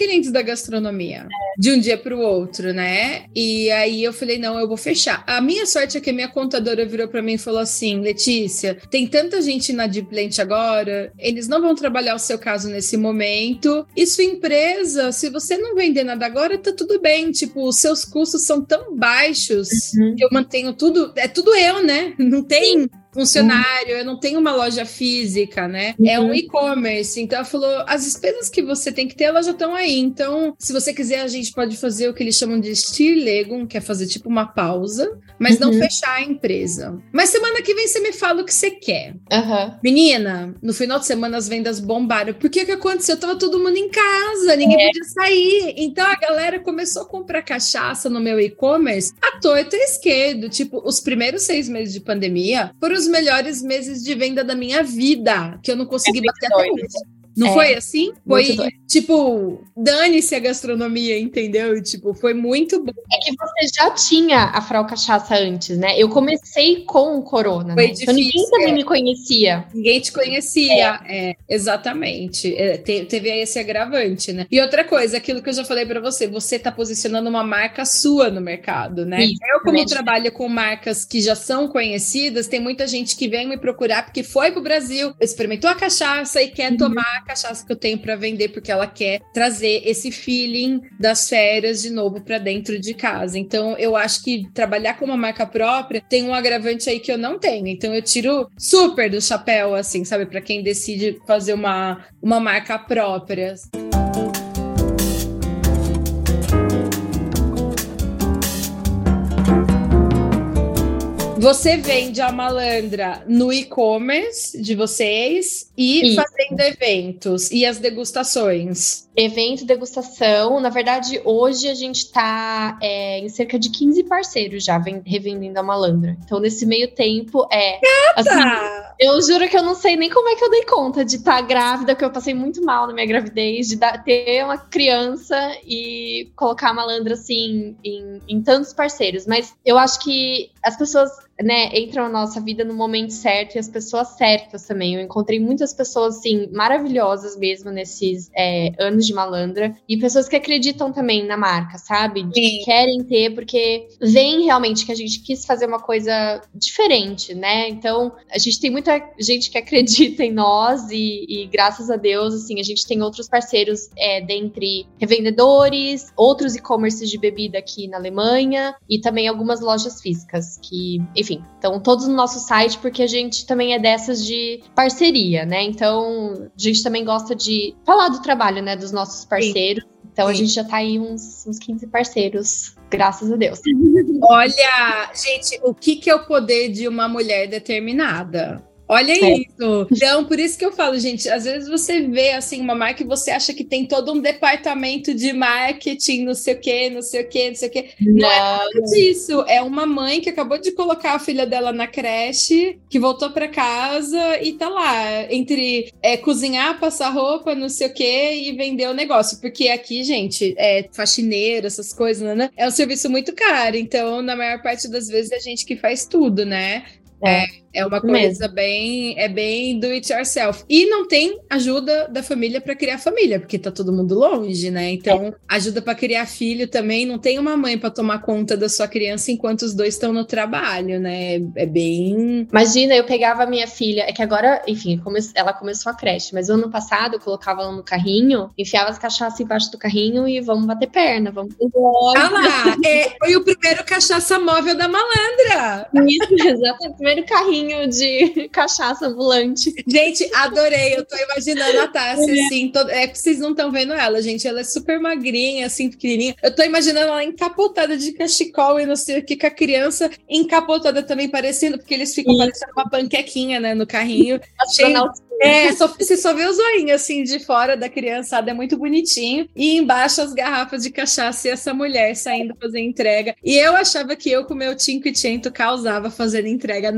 gastronomia. É. De um dia pro outro, né? E aí eu falei, não, eu vou fechar. A minha sorte é que a minha contadora virou pra mim e falou assim, Letícia, tem tanta gente inadimplente agora, eles não vão trabalhar o seu caso nesse momento. E sua empresa, se você não vender nada agora, tá tudo bem. Tipo, os seus custos são tão baixos uhum. que eu mantenho tudo. É tudo eu, né? Não tem... Sim. funcionário, uhum. eu não tenho uma loja física, né? Uhum. É um e-commerce. Então, ela falou, as despesas que você tem que ter, elas já estão aí. Então, se você quiser, a gente pode fazer o que eles chamam de Stilllegung, que é fazer tipo uma pausa, mas uhum. não fechar a empresa. Mas semana que vem você me fala o que você quer. Uhum. Menina, no final de semana as vendas bombaram. Por que que aconteceu? Tava todo mundo em casa, ninguém é. podia sair. Então, a galera começou a comprar cachaça no meu e-commerce à torta e à esquerda. Tipo, os primeiros seis meses de pandemia foram os melhores meses de venda da minha vida, que eu não consegui é bater até hoje. Não é, foi assim? Foi, tipo, dane-se a gastronomia, entendeu? Tipo, foi muito bom. É que você já tinha a Frau Cachaça antes, né? Eu comecei com o Corona, foi né? Difícil, então ninguém também é. me conhecia. Ninguém te conhecia, é, é exatamente. É, te, teve aí esse agravante, né? E outra coisa, aquilo que eu já falei pra você, você tá posicionando uma marca sua no mercado, né? Isso, eu, como trabalho com marcas que já são conhecidas, tem muita gente que vem me procurar porque foi pro Brasil, experimentou a cachaça e quer uhum. tomar cachaça que eu tenho para vender, porque ela quer trazer esse feeling das férias de novo para dentro de casa. Então, eu acho que trabalhar com uma marca própria tem um agravante aí que eu não tenho. Então, eu tiro super do chapéu, assim, sabe? Para quem decide fazer uma, uma marca própria. Você vende a Malandra no e-commerce de vocês e Isso. fazendo eventos e as degustações. Evento, degustação. Na verdade, hoje a gente está é, em cerca de quinze parceiros já revendendo a Malandra. Então, nesse meio tempo, é... Gata! Assim, eu juro que eu não sei nem como é que eu dei conta de estar tá grávida, porque eu passei muito mal na minha gravidez, de dar, ter uma criança e colocar a Malandra, assim, em, em tantos parceiros. Mas eu acho que as pessoas... né, entram na nossa vida no momento certo e as pessoas certas também. Eu encontrei muitas pessoas, assim, maravilhosas mesmo nesses é, anos de Malandra e pessoas que acreditam também na marca, sabe? De que querem ter, porque veem realmente que a gente quis fazer uma coisa diferente, né? Então, a gente tem muita gente que acredita em nós e, e graças a Deus, assim, a gente tem outros parceiros é, dentre revendedores, outros e-commerces de bebida aqui na Alemanha e também algumas lojas físicas que, enfim, então todos no nosso site, porque a gente também é dessas de parceria, né? Então, a gente também gosta de falar do trabalho, né, dos nossos parceiros. Sim. Então, Sim. a gente já tá aí uns, uns quinze parceiros, graças a Deus. Olha, gente, o que, que é o poder de uma mulher determinada? Olha é. isso. Então, por isso que eu falo, gente, às vezes você vê, assim, uma marca e você acha que tem todo um departamento de marketing, não sei o quê, não sei o quê, não sei o quê. Não, não é nada disso. É uma mãe que acabou de colocar a filha dela na creche, que voltou para casa e tá lá, entre é, cozinhar, passar roupa, não sei o quê, e vender o negócio. Porque aqui, gente, é faxineiro, essas coisas, né? É um serviço muito caro. Então, na maior parte das vezes, é a gente que faz tudo, né? É, é uma coisa mesmo. bem, é bem do it yourself. E não tem ajuda da família para criar família, porque tá todo mundo longe, né? Então, é. ajuda para criar filho também. Não tem uma mãe para tomar conta da sua criança enquanto os dois estão no trabalho, né? É bem... Imagina, eu pegava a minha filha, é que agora, enfim, come... ela começou a creche, mas o ano passado eu colocava ela no carrinho, enfiava as cachaças embaixo do carrinho e vamos bater perna, vamos... Ah lá, é, foi o primeiro cachaça móvel da Malandra. Isso, exatamente. Primeiro carrinho de cachaça ambulante. Gente, adorei. Eu tô imaginando a Tássia, assim. Todo... É que vocês não estão vendo ela, gente. Ela é super magrinha, assim, pequenininha. Eu tô imaginando ela encapotada de cachecol e não sei o que, com a criança encapotada também, parecendo, porque eles ficam Sim. parecendo uma panquequinha, né, no carrinho. Cheio... É, só, você só vê o zoinho, assim, de fora da criançada, é muito bonitinho. E embaixo as garrafas de cachaça e essa mulher saindo fazer entrega. E eu achava que eu, com o meu cinquecento, causava fazendo entrega. Não,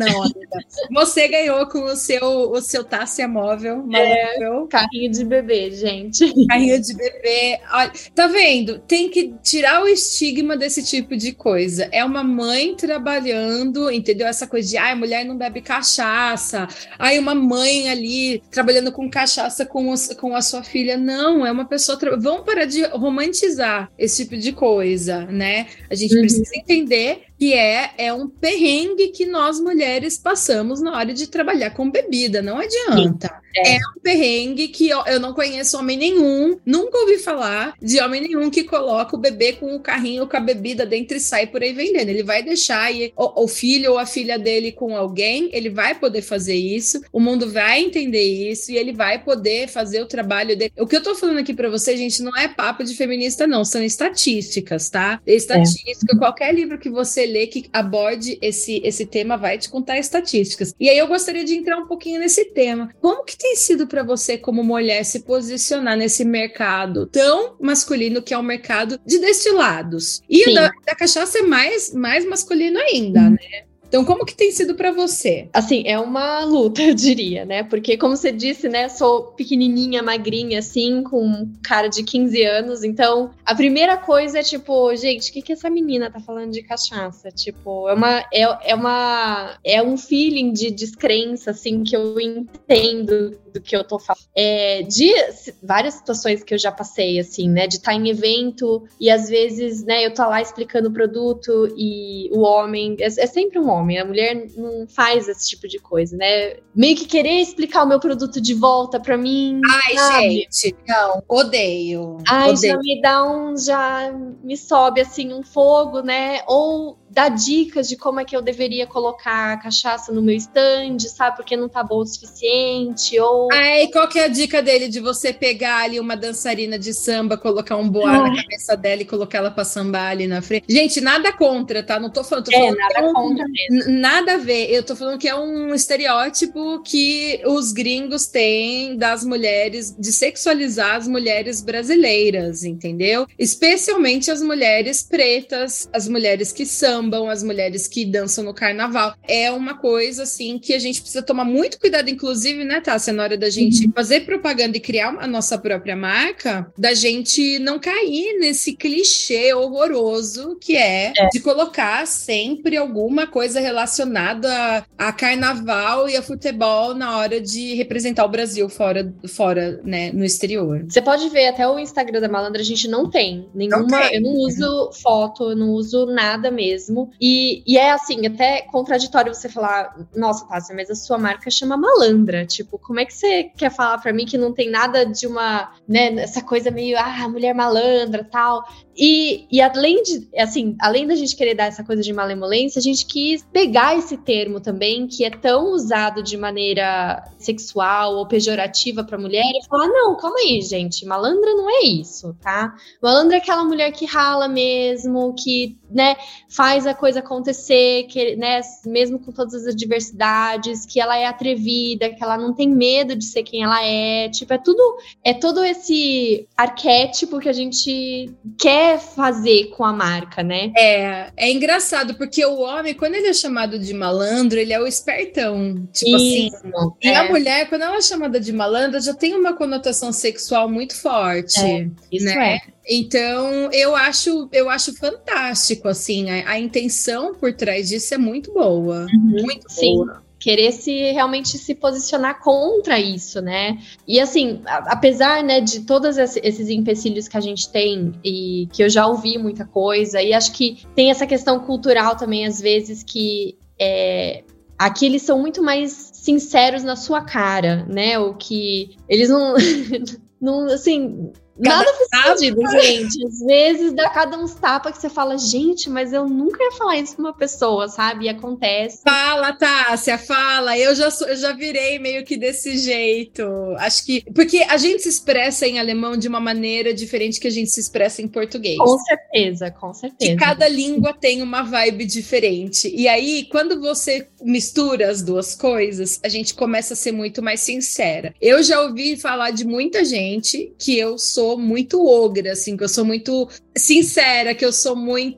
Você ganhou com o seu, o seu Tássia móvel. É, carrinho de bebê, gente. Carrinho de bebê. Olha, tá vendo? Tem que tirar o estigma desse tipo de coisa. É uma mãe trabalhando, entendeu? Essa coisa de, ai, mulher não bebe cachaça. Ai, uma mãe ali trabalhando com cachaça com, os, com a sua filha. Não, é uma pessoa... Tra... Vamos parar de romantizar esse tipo de coisa, né? A gente uhum. precisa entender que é, é um perrengue que nós mulheres passamos na hora de trabalhar com bebida, não adianta. É. é um perrengue que eu, eu não conheço homem nenhum, nunca ouvi falar de homem nenhum que coloca o bebê com o carrinho, com a bebida dentro e sai por aí vendendo. Ele vai deixar e, o, o filho ou a filha dele com alguém, ele vai poder fazer isso, o mundo vai entender isso e ele vai poder fazer o trabalho dele. O que eu tô falando aqui pra vocês, gente, não é papo de feminista não, são estatísticas, tá? Estatística, é. Qualquer livro que você ler que aborde esse, esse tema vai te contar estatísticas. E aí eu gostaria de entrar um pouquinho nesse tema. Como que tem sido para você, como mulher, se posicionar nesse mercado tão masculino que é o mercado de destilados? E da, da cachaça é mais, mais masculino ainda, hum. né? Então, como que tem sido para você? Assim, é uma luta, eu diria, né? Porque, como você disse, né? Sou pequenininha, magrinha, assim, com um cara de quinze anos. Então, a primeira coisa é, tipo, gente, o que que essa menina tá falando de cachaça? Tipo, é uma... É, é uma... É um feeling de descrença, assim, que eu entendo do que eu tô falando. É, de várias situações que eu já passei, assim, né? De estar em evento e, às vezes, né? Eu tô lá explicando o produto e o homem... É, é sempre um homem. A mulher não faz esse tipo de coisa, né? Meio que querer explicar o meu produto de volta pra mim. Ai, sabe? Gente, não, odeio. Ai, odeio. já me dá um, já me sobe assim um fogo, né? Ou dá dicas de como é que eu deveria colocar a cachaça no meu stand, sabe? Porque não tá bom o suficiente, ou... Ai, qual que é a dica dele de você pegar ali uma dançarina de samba, colocar um boá Ai. na cabeça dela e colocar ela pra sambar ali na frente? Gente, nada contra, tá? Não tô falando... Tô é, falando nada é um, contra mesmo. Nada a ver. Eu tô falando que é um estereótipo que os gringos têm das mulheres, de sexualizar as mulheres brasileiras, entendeu? Especialmente as mulheres pretas, as mulheres que sambam, as mulheres que dançam no carnaval. É uma coisa, assim, que a gente precisa tomar muito cuidado, inclusive, né, Tássia, na hora da gente uhum. fazer propaganda e criar a nossa própria marca, da gente não cair nesse clichê horroroso que é, é. de colocar sempre alguma coisa relacionada a, a carnaval e a futebol na hora de representar o Brasil fora, fora, né, no exterior. Você pode ver até o Instagram da Malandra, a gente não tem nenhuma, não tem. Eu não uso foto, eu não uso nada mesmo. E, e é assim, até contraditório você falar, nossa, Tássia, mas a sua marca chama Malandra. Tipo, como é que você quer falar pra mim que não tem nada de uma, né, essa coisa meio, ah, mulher malandra, tal. E, e além de, assim, além da gente querer dar essa coisa de malemolência, a gente quis pegar esse termo também, que é tão usado de maneira sexual ou pejorativa pra mulher, e falar, não, calma aí, gente, malandra não é isso, tá? Malandra é aquela mulher que rala mesmo, que, né, faz a coisa acontecer, que, né, mesmo com todas as adversidades, que ela é atrevida, que ela não tem medo de ser quem ela é, tipo, é tudo, é todo esse arquétipo que a gente quer fazer com a marca, né? É, é engraçado, porque o homem, quando ele é chamado de malandro, ele é o espertão, tipo Isso, assim. é. E a mulher, quando ela é chamada de malandra, já tem uma conotação sexual muito forte, é, isso né? é. Então, eu acho, eu acho fantástico, assim, a, a intenção por trás disso é muito boa, uhum, muito sim. boa. Querer se realmente se posicionar contra isso, né? E assim, a, apesar, né, de todos esses empecilhos que a gente tem e que eu já ouvi muita coisa, e acho que tem essa questão cultural também, às vezes, que é, aqui eles são muito mais sinceros na sua cara, né? O que eles não, não assim... Cada Nada faz sentido, gente. Às vezes dá cada uns tapas que você fala, gente, mas eu nunca ia falar isso pra uma pessoa, sabe? E acontece. Fala, Tássia, fala. Eu já, sou, eu já virei meio que desse jeito. Acho que... Porque a gente se expressa em alemão de uma maneira diferente que a gente se expressa em português. Com certeza, com certeza. Que cada língua tem uma vibe diferente. E aí, quando você mistura as duas coisas, a gente começa a ser muito mais sincera. Eu já ouvi falar de muita gente que eu sou muito ogra, assim, que eu sou muito sincera, que eu sou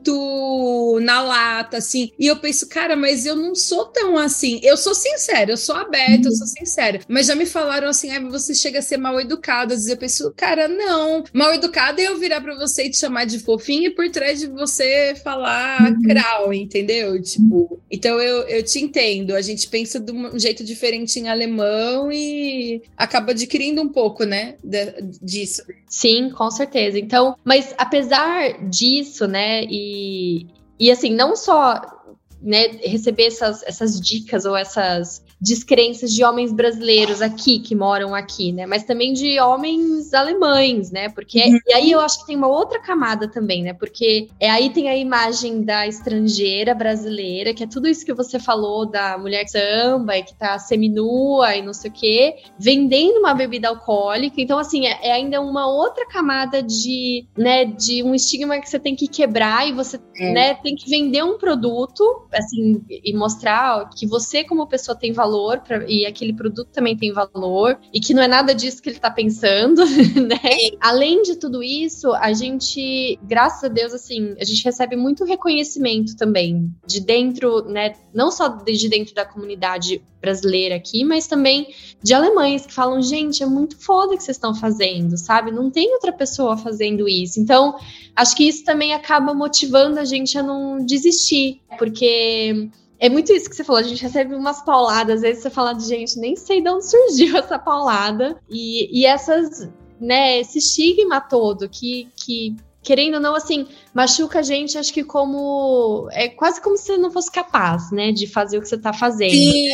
muito na lata, assim. E eu penso, cara, mas eu não sou tão assim. Eu sou sincera, eu sou aberta, eu sou sincera. Mas já me falaram assim, ah, você chega a ser mal educada. Às vezes eu penso, cara, não. Mal educada é eu virar pra você e te chamar de fofinho e por trás de você falar uhum. crau, entendeu? Tipo, então eu, eu te entendo. A gente pensa de um jeito diferente em alemão e acaba adquirindo um pouco, né, de, disso. Sim, com certeza. Então, mas apesar disso, né, e, e assim, não só, né, receber essas, essas dicas ou essas descrenças de homens brasileiros aqui, que moram aqui, né, mas também de homens alemães, né, porque, uhum. e aí eu acho que tem uma outra camada também, né, porque é, aí tem a imagem da estrangeira brasileira, que é tudo isso que você falou da mulher que samba e que tá seminua e não sei o quê, vendendo uma bebida alcoólica, então assim, é, é ainda uma outra camada de, né, de um estigma que você tem que quebrar e você, é. né, tem que vender um produto, assim, e mostrar que você como pessoa tem valor Pra, e aquele produto também tem valor, e que não é nada disso que ele tá pensando, né? Além de tudo isso, a gente, graças a Deus, assim, a gente recebe muito reconhecimento também de dentro, né? Não só de dentro da comunidade brasileira aqui, mas também de alemães que falam, gente, é muito foda o que vocês estão fazendo, sabe? Não tem outra pessoa fazendo isso. Então, acho que isso também acaba motivando a gente a não desistir, porque é muito isso que você falou, a gente recebe umas pauladas, às vezes você fala de gente, nem sei de onde surgiu essa paulada, e, e essas, né, esse estigma todo que, que, querendo ou não, assim, machuca a gente, acho que como, é quase como se você não fosse capaz, né, de fazer o que você tá fazendo. Sim,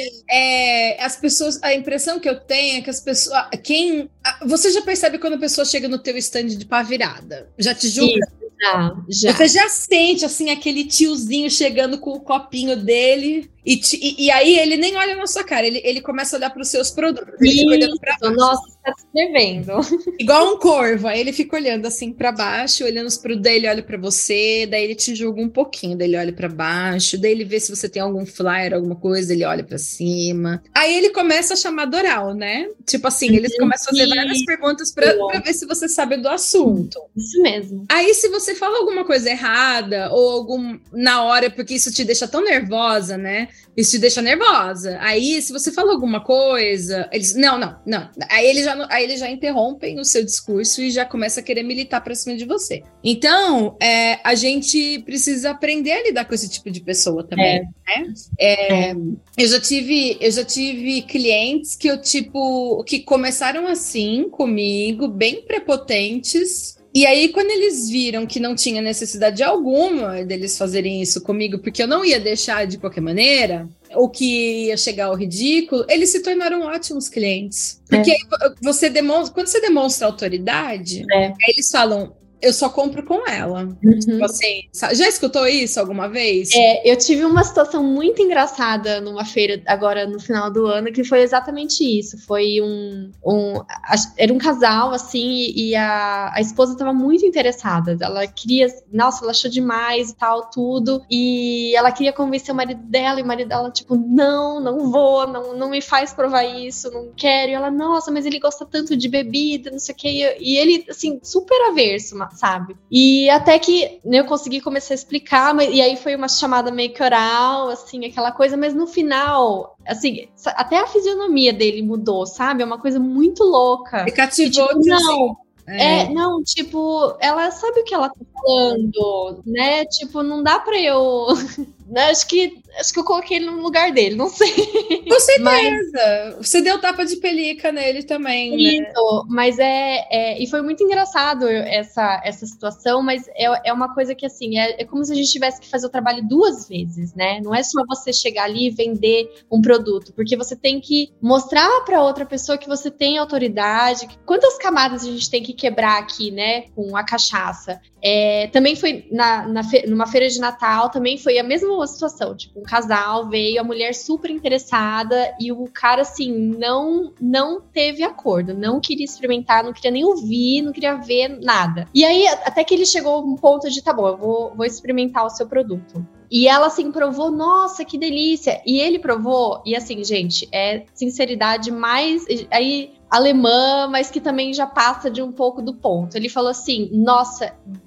é, as pessoas, a impressão que eu tenho é que as pessoas, quem, você já percebe quando a pessoa chega no teu stand de pá virada, já te julga? Sim. Já, já. Você já sente, assim, aquele tiozinho chegando com o copinho dele e, te, e, e aí ele nem olha na sua cara, ele, ele começa a olhar para os seus produtos. Ele Isso, fica olhando pra baixo. Nossa, tá se devendo. Igual um corvo, aí ele fica olhando assim para baixo, olhando os produtos, daí ele olha para você, daí ele te julga um pouquinho, daí ele olha para baixo, daí ele vê se você tem algum flyer, alguma coisa, ele olha para cima. Aí ele começa a chamar Doral, né? Tipo assim, eles começam a fazer várias perguntas para ver se você sabe do assunto. Isso mesmo. Aí se você fala alguma coisa errada ou algum na hora, porque isso te deixa tão nervosa, né? Isso te deixa nervosa. Aí, se você fala alguma coisa, eles, não, não, não. Aí eles já, aí eles já interrompem o seu discurso e já começa a querer militar pra cima de você. Então, é, a gente precisa aprender a lidar com esse tipo de pessoa também, é. né? É, é. Eu já tive, eu já tive clientes que eu, tipo, que começaram assim comigo, bem prepotentes. E aí, quando eles viram que não tinha necessidade alguma deles fazerem isso comigo, porque eu não ia deixar de qualquer maneira, ou que ia chegar ao ridículo, eles se tornaram ótimos clientes. Porque é. você demonstra, quando você demonstra autoridade, é. aí eles falam, eu só compro com ela. Uhum. Tipo assim, já escutou isso alguma vez? É, eu tive uma situação muito engraçada numa feira agora no final do ano, que foi exatamente isso. Foi um... um era um casal, assim, e a, a esposa estava muito interessada. Ela queria... Nossa, ela achou demais e tal, tudo. E ela queria convencer o marido dela, e o marido dela, tipo, não, não vou, não, não me faz provar isso, não quero. E ela, nossa, mas ele gosta tanto de bebida, não sei o quê. E ele, assim, super averso, sabe? E até que eu consegui começar a explicar, mas, e aí foi uma chamada meio que oral, assim, aquela coisa, mas no final, assim, até a fisionomia dele mudou, sabe? É uma coisa muito louca. Você cativou, tipo, não. É. é, não, tipo, ela sabe o que ela tá falando, né? Tipo, não dá pra eu... Acho que, acho que eu coloquei ele no lugar dele, não sei. Com certeza. Mas... Você deu tapa de pelica nele também, Isso, né? Mas é, é... E foi muito engraçado essa, essa situação, mas é, é uma coisa que, assim, é, é como se a gente tivesse que fazer o trabalho duas vezes, né? Não é só você chegar ali e vender um produto, porque você tem que mostrar pra outra pessoa que você tem autoridade. Quantas camadas a gente tem que quebrar aqui, né? Com a cachaça. É, também foi na, na fe... numa feira de Natal, também foi a mesma situação, tipo, um casal veio, a mulher super interessada e o cara, assim, não, não teve acordo, não queria experimentar, não queria nem ouvir, não queria ver nada. E aí, até que ele chegou a um ponto de, tá bom, eu vou, vou experimentar o seu produto. E ela, assim, provou, nossa, que delícia. E ele provou, e assim, gente, é sinceridade mais... Aí, alemã, mas que também já passa de um pouco do ponto. Ele falou assim, nossa,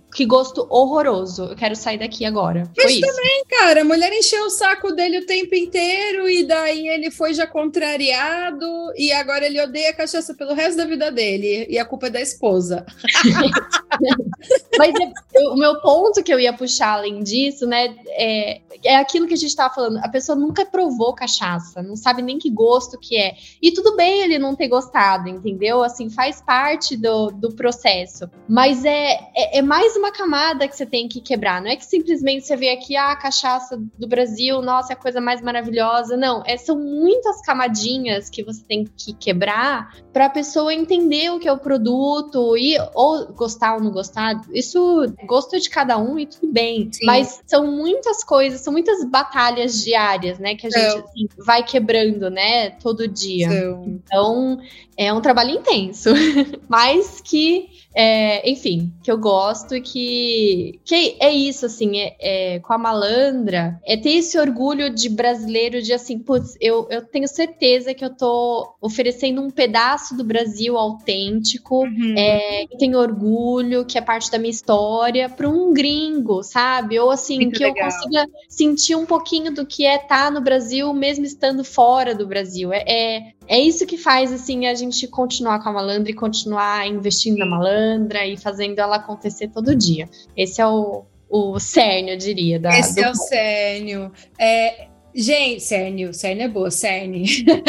que gosto horroroso. Eu quero sair daqui agora. Mas foi isso. Também, cara, a mulher encheu o saco dele o tempo inteiro e daí ele foi já contrariado e agora ele odeia a cachaça pelo resto da vida dele. E a culpa é da esposa. Mas é, o meu ponto que eu ia puxar além disso, né, é, é aquilo que a gente tava falando. A pessoa nunca provou cachaça, não sabe nem que gosto que é. E tudo bem ele não ter gostado, entendeu? Assim, faz parte do, do processo. Mas é, é, é mais uma camada que você tem que quebrar. Não é que simplesmente você vê aqui, ah, a cachaça do Brasil, nossa, é a coisa mais maravilhosa. Não, é, são muitas camadinhas que você tem que quebrar para a pessoa entender o que é o produto e ou gostar ou não gostar. Isso, gosto é de cada um e tudo bem. Sim. Mas são muitas coisas, são muitas batalhas diárias, né, que a gente assim, vai quebrando, né, todo dia. Sim. Então, é um trabalho intenso, mas que É, enfim, que eu gosto e que, que é isso, assim, é, é, com a Malandra, é ter esse orgulho de brasileiro, de assim, putz, eu, eu tenho certeza que eu tô oferecendo um pedaço do Brasil autêntico, uhum. é, que tenho orgulho, que é parte da minha história, para um gringo, sabe? Ou assim, muito que legal. Eu consiga sentir um pouquinho do que é estar no Brasil, mesmo estando fora do Brasil. É, é, é isso que faz, assim, a gente continuar com a Malandra e continuar investindo na Malandra e fazendo ela acontecer todo dia. Esse é o, o cerne, eu diria. Da, Esse do... é o cerne. É, gente, cerne, cerne é boa, cerne.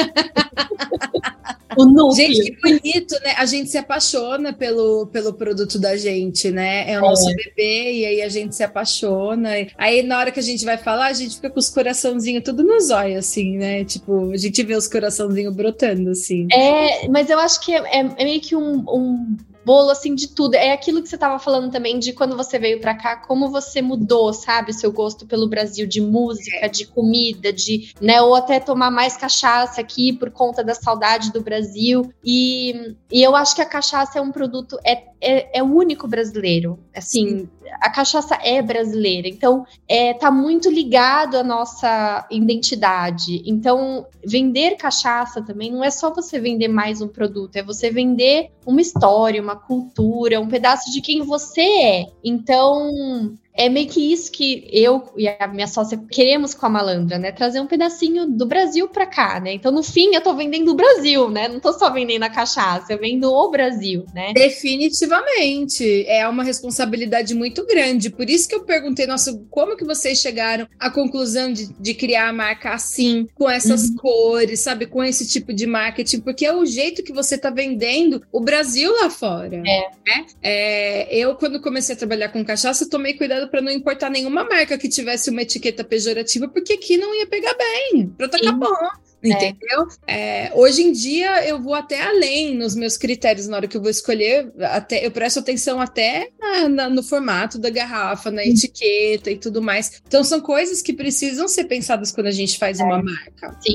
O núcleo. Gente, que bonito, né? A gente se apaixona pelo, pelo produto da gente, né? É o nosso é. bebê, e aí a gente se apaixona. Aí, na hora que a gente vai falar, a gente fica com os coraçãozinhos tudo no zóio, assim, né? Tipo, a gente vê os coraçãozinhos brotando, assim. É, mas eu acho que é, é, é meio que um... um... bolo, assim, de tudo. É aquilo que você tava falando também de quando você veio pra cá, como você mudou, sabe? O seu gosto pelo Brasil, de música, de comida, de, né? Ou até tomar mais cachaça aqui por conta da saudade do Brasil. E, e eu acho que a cachaça é um produto, é, é, é único brasileiro. Assim, a cachaça é brasileira. Então, é, tá muito ligado à nossa identidade. Então, vender cachaça também não é só você vender mais um produto, é você vender uma história, uma cultura, um pedaço de quem você é. Então, é meio que isso que eu e a minha sócia queremos com a Malandra, né? Trazer um pedacinho do Brasil pra cá, né? Então, no fim, eu tô vendendo o Brasil, né? Não tô só vendendo a cachaça, eu vendo o Brasil, né? Definitivamente. É uma responsabilidade muito grande. Por isso que eu perguntei, nossa, como que vocês chegaram à conclusão de, de criar a marca assim, com essas uhum. cores, sabe? Com esse tipo de marketing, porque é o jeito que você tá vendendo o Brasil lá fora. É. Né? É, eu, quando comecei a trabalhar com cachaça, tomei cuidado para não importar nenhuma marca que tivesse uma etiqueta pejorativa, porque aqui não ia pegar bem. Pronto, acabou. Entendeu? É. É, hoje em dia eu vou até além nos meus critérios na hora que eu vou escolher, até, eu presto atenção até na, na, no formato da garrafa, na etiqueta e tudo mais. Então são coisas que precisam ser pensadas quando a gente faz é. uma marca. Sim.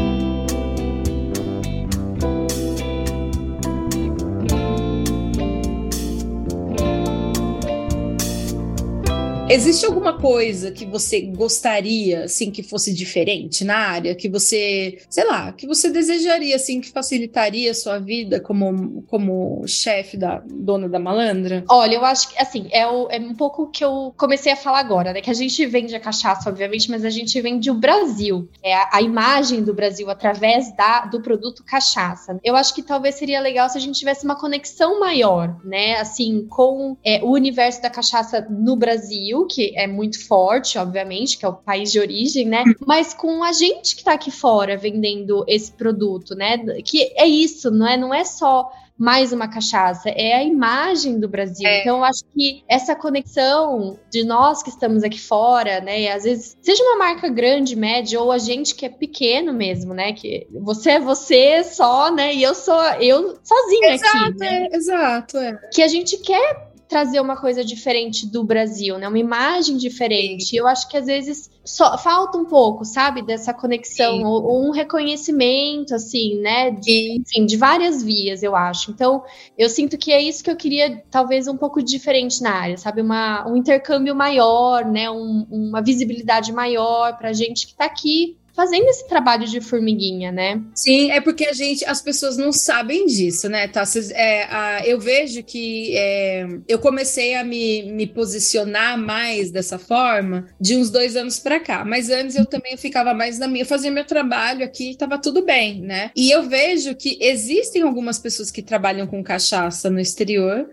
Existe alguma coisa que você gostaria, assim, que fosse diferente na área? Que você, sei lá, que você desejaria, assim, que facilitaria a sua vida como, como chefe da dona da Malandra? Olha, eu acho que, assim, é, o, é um pouco o que eu comecei a falar agora, né? Que a gente vende a cachaça, obviamente, mas a gente vende o Brasil. É a, a imagem do Brasil através da, do produto cachaça. Eu acho que talvez seria legal se a gente tivesse uma conexão maior, né? Assim, com é, o universo da cachaça no Brasil, que é muito forte, obviamente, que é o país de origem, né? Mas com a gente que tá aqui fora vendendo esse produto, né? Que é isso, não é? Não é só mais uma cachaça, é a imagem do Brasil. É. Então, eu acho que essa conexão de nós que estamos aqui fora, né? E às vezes, seja uma marca grande, média, ou a gente que é pequeno mesmo, né? Que você é você só, né? E eu sou eu sozinha exato, aqui, né? É, exato, é. Que a gente quer trazer uma coisa diferente do Brasil, né? Uma imagem diferente. Sim. Eu acho que às vezes só falta um pouco, sabe? Dessa conexão, ou, ou um reconhecimento, assim, né? De, enfim, de várias vias, eu acho. Então, eu sinto que é isso que eu queria, talvez, um pouco diferente na área, sabe? Uma, um intercâmbio maior, né? Um, uma visibilidade maior pra gente que tá aqui fazendo esse trabalho de formiguinha, né? Sim, é porque a gente, as pessoas não sabem disso, né, tá? Cês, é, a, eu vejo que é, eu comecei a me, me posicionar mais dessa forma de uns dois anos pra cá, mas antes eu também ficava mais na minha, eu fazia meu trabalho aqui e tava tudo bem, né? E eu vejo que existem algumas pessoas que trabalham com cachaça no exterior,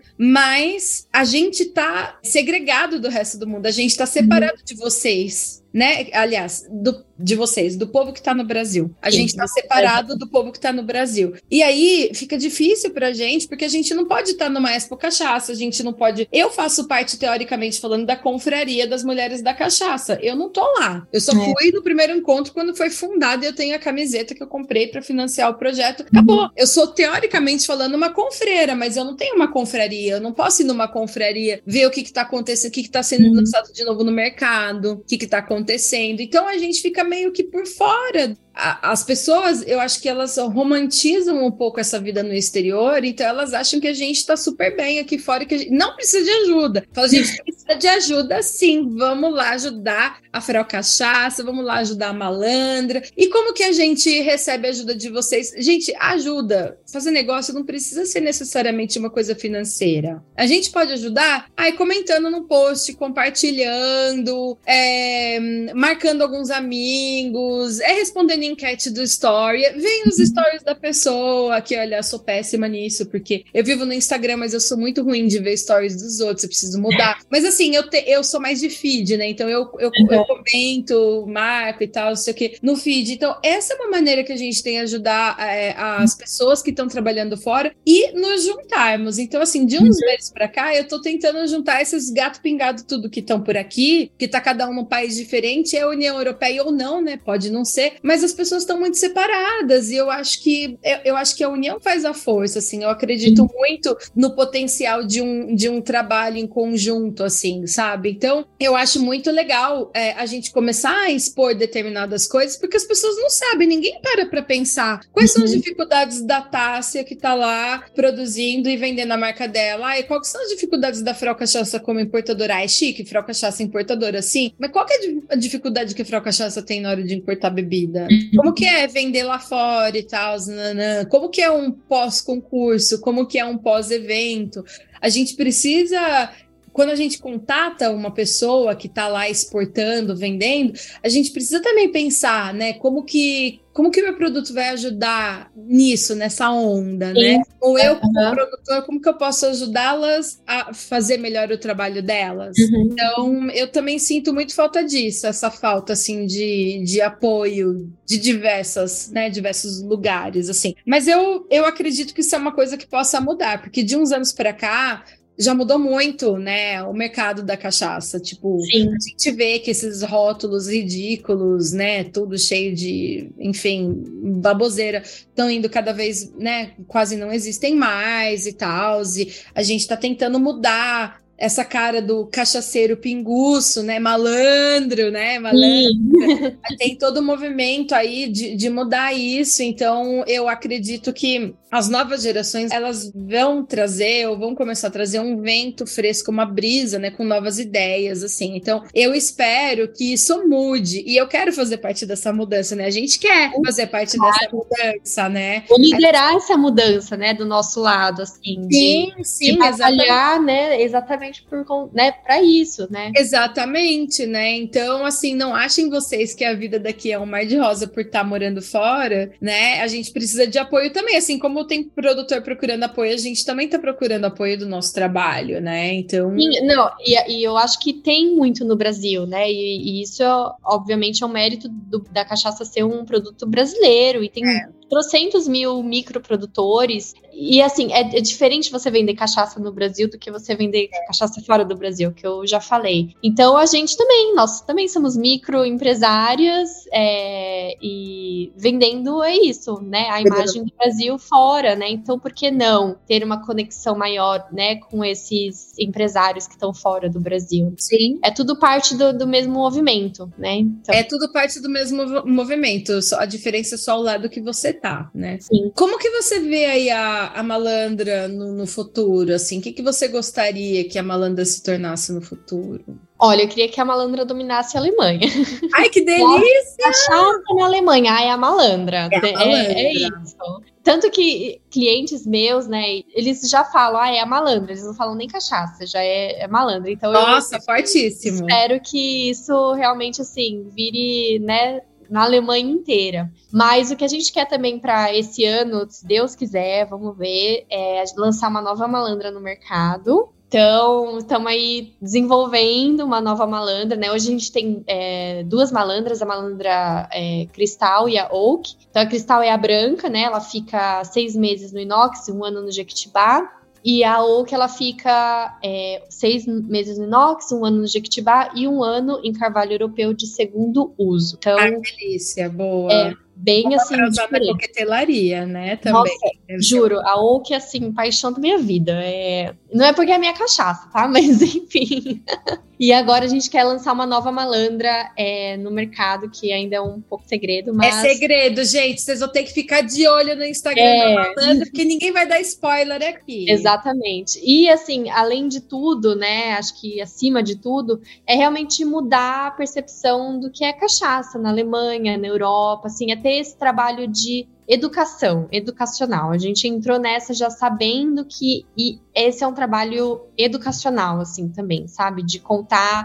mas a gente tá segregado do resto do mundo, a gente tá separado uhum. de vocês, né? Aliás, do, de vocês, do povo que está no Brasil. A Sim, gente está separado é. do povo que está no Brasil. E aí fica difícil pra gente, porque a gente não pode estar tá numa Expo Cachaça, a gente não pode... Eu faço parte, teoricamente falando, da confraria das mulheres da cachaça. Eu não tô lá. Eu só é. fui no primeiro encontro quando foi fundado e eu tenho a camiseta que eu comprei para financiar o projeto. Acabou. Uhum. Eu sou, teoricamente falando, uma confreira, mas eu não tenho uma confraria. Eu não posso ir numa confraria, ver o que que tá acontecendo, o que que tá sendo uhum. lançado de novo no mercado, o que que tá acontecendo. acontecendo. Então a gente fica meio que por fora. As pessoas, eu acho que elas romantizam um pouco essa vida no exterior, então elas acham que a gente tá super bem aqui fora, que a gente não precisa de ajuda. Fala, a gente precisa de ajuda sim, vamos lá ajudar a Frau Cachaça, vamos lá ajudar a Malandra. E como que a gente recebe a ajuda de vocês? Gente, ajuda. Fazer negócio não precisa ser necessariamente uma coisa financeira. A gente pode ajudar aí comentando no post, compartilhando, é, marcando alguns amigos, é respondendo enquete do story, vem os stories da pessoa, que olha, eu sou péssima nisso, porque eu vivo no Instagram, mas eu sou muito ruim de ver stories dos outros, eu preciso mudar. Mas assim, eu, te, eu sou mais de feed, né? Então eu, eu, uhum. eu comento, marco e tal, não sei o que, no feed. Então essa é uma maneira que a gente tem de ajudar é, as pessoas que estão trabalhando fora e nos juntarmos. Então assim, de uns uhum. meses pra cá, eu tô tentando juntar esses gato pingado tudo que estão por aqui, que tá cada um num país diferente, é a União Europeia ou não, né? Pode não ser, mas as pessoas estão muito separadas e eu acho que eu, eu acho que a união faz a força, assim, eu acredito Sim. muito no potencial de um, de um trabalho em conjunto, assim, sabe? Então, eu acho muito legal é, a gente começar a expor determinadas coisas, porque as pessoas não sabem, ninguém para pra pensar quais uhum. são as dificuldades da Tássia que tá lá produzindo e vendendo a marca dela, ah, e quais são as dificuldades da Frau Cachaça como importadora? Ah, é chique, Frau Cachaça importadora, sim, mas qual que é a dificuldade que a Frau Cachaça tem na hora de importar bebida? Como que é vender lá fora e tal? Nanã? Como que é um pós-concurso? Como que é um pós-evento? A gente precisa... Quando a gente contata uma pessoa que está lá exportando, vendendo, a gente precisa também pensar, né? Como que como que o meu produto vai ajudar nisso, nessa onda, Sim. né? Ou eu, como uhum. produtor, como que eu posso ajudá-las a fazer melhor o trabalho delas? Uhum. Então, eu também sinto muito falta disso, essa falta, assim, de, de apoio de diversas, né, diversos lugares, assim. Mas eu, eu acredito que isso é uma coisa que possa mudar, porque de uns anos para cá, já mudou muito, né, o mercado da cachaça, tipo, Sim. a gente vê que esses rótulos ridículos, né, tudo cheio de, enfim, baboseira, estão indo cada vez, né, quase não existem mais e tal, e a gente tá tentando mudar essa cara do cachaceiro pinguço, né, malandro, né, malandro, tem todo o movimento aí de, de mudar isso, então eu acredito que as novas gerações, elas vão trazer, ou vão começar a trazer um vento fresco, uma brisa, né, com novas ideias, assim, então eu espero que isso mude, e eu quero fazer parte dessa mudança, né, a gente quer fazer parte claro. dessa mudança, né. Vou liderar gente... essa mudança, né, do nosso lado, assim, sim, de, sim, de batalhar, né, exatamente por, né, para isso, né. Exatamente, né, então, assim, não achem vocês que a vida daqui é um mar de rosa por estar morando fora, né, a gente precisa de apoio também, assim como tem produtor procurando apoio, a gente também tá procurando apoio do nosso trabalho, né, então... Sim, não, e, e eu acho que tem muito no Brasil, né, e, e isso, obviamente, é um mérito do, da cachaça ser um produto brasileiro, e tem... É. trocentos mil microprodutores, e assim, é, é diferente você vender cachaça no Brasil do que você vender cachaça fora do Brasil, que eu já falei. Então a gente também, nós também somos microempresárias é, e vendendo é isso, né, a imagem do Brasil fora, né, então por que não ter uma conexão maior, né, com esses empresários que estão fora do Brasil? Sim. É tudo parte do, do mesmo movimento, né? Então... É tudo parte do mesmo movimento, só, a diferença é só o lado que você tá, né? Sim. Como que você vê aí a, a Malandra no, no futuro, assim? O que, que você gostaria que a Malandra se tornasse no futuro? Olha, eu queria que a malandra dominasse a Alemanha. Ai, que delícia! Cachaça na Alemanha, ai, é a malandra. É, a malandra. É, é isso. Tanto que clientes meus, né, eles já falam, ah, é a malandra. Eles não falam nem cachaça, já é, é malandra. Então, Nossa, eu fortíssimo. Espero que isso realmente, assim, vire, né, na Alemanha inteira. Mas o que a gente quer também para esse ano, se Deus quiser, vamos ver, é lançar uma nova malandra no mercado. Então, estamos aí desenvolvendo uma nova malandra, né? Hoje a gente tem é, duas malandras, a malandra é, Cristal e a Oak. Então, a Cristal é a branca, né? Ela fica seis meses no inox, um ano no Jequitibá. E a Oak, ela fica é, seis meses no inox, um ano no Jequitibá e um ano em carvalho europeu de segundo uso. Então, ah, que delícia, boa. É, bem Boa assim, pra usar diferente. na coquetelaria, né? Também. Nossa, juro, a Oak é assim, paixão da minha vida. É... Não é porque é minha cachaça, tá? Mas enfim. E agora a gente quer lançar uma nova malandra é, no mercado, que ainda é um pouco segredo, mas... É segredo, gente. Vocês vão ter que ficar de olho no Instagram É. da malandra, porque ninguém vai dar spoiler aqui. Exatamente. E assim, além de tudo, né? Acho que acima de tudo, é realmente mudar a percepção do que é cachaça na Alemanha, na Europa, assim, é ter esse trabalho de educação, educacional. A gente entrou nessa já sabendo que e esse é um trabalho educacional, assim, também, sabe? De contar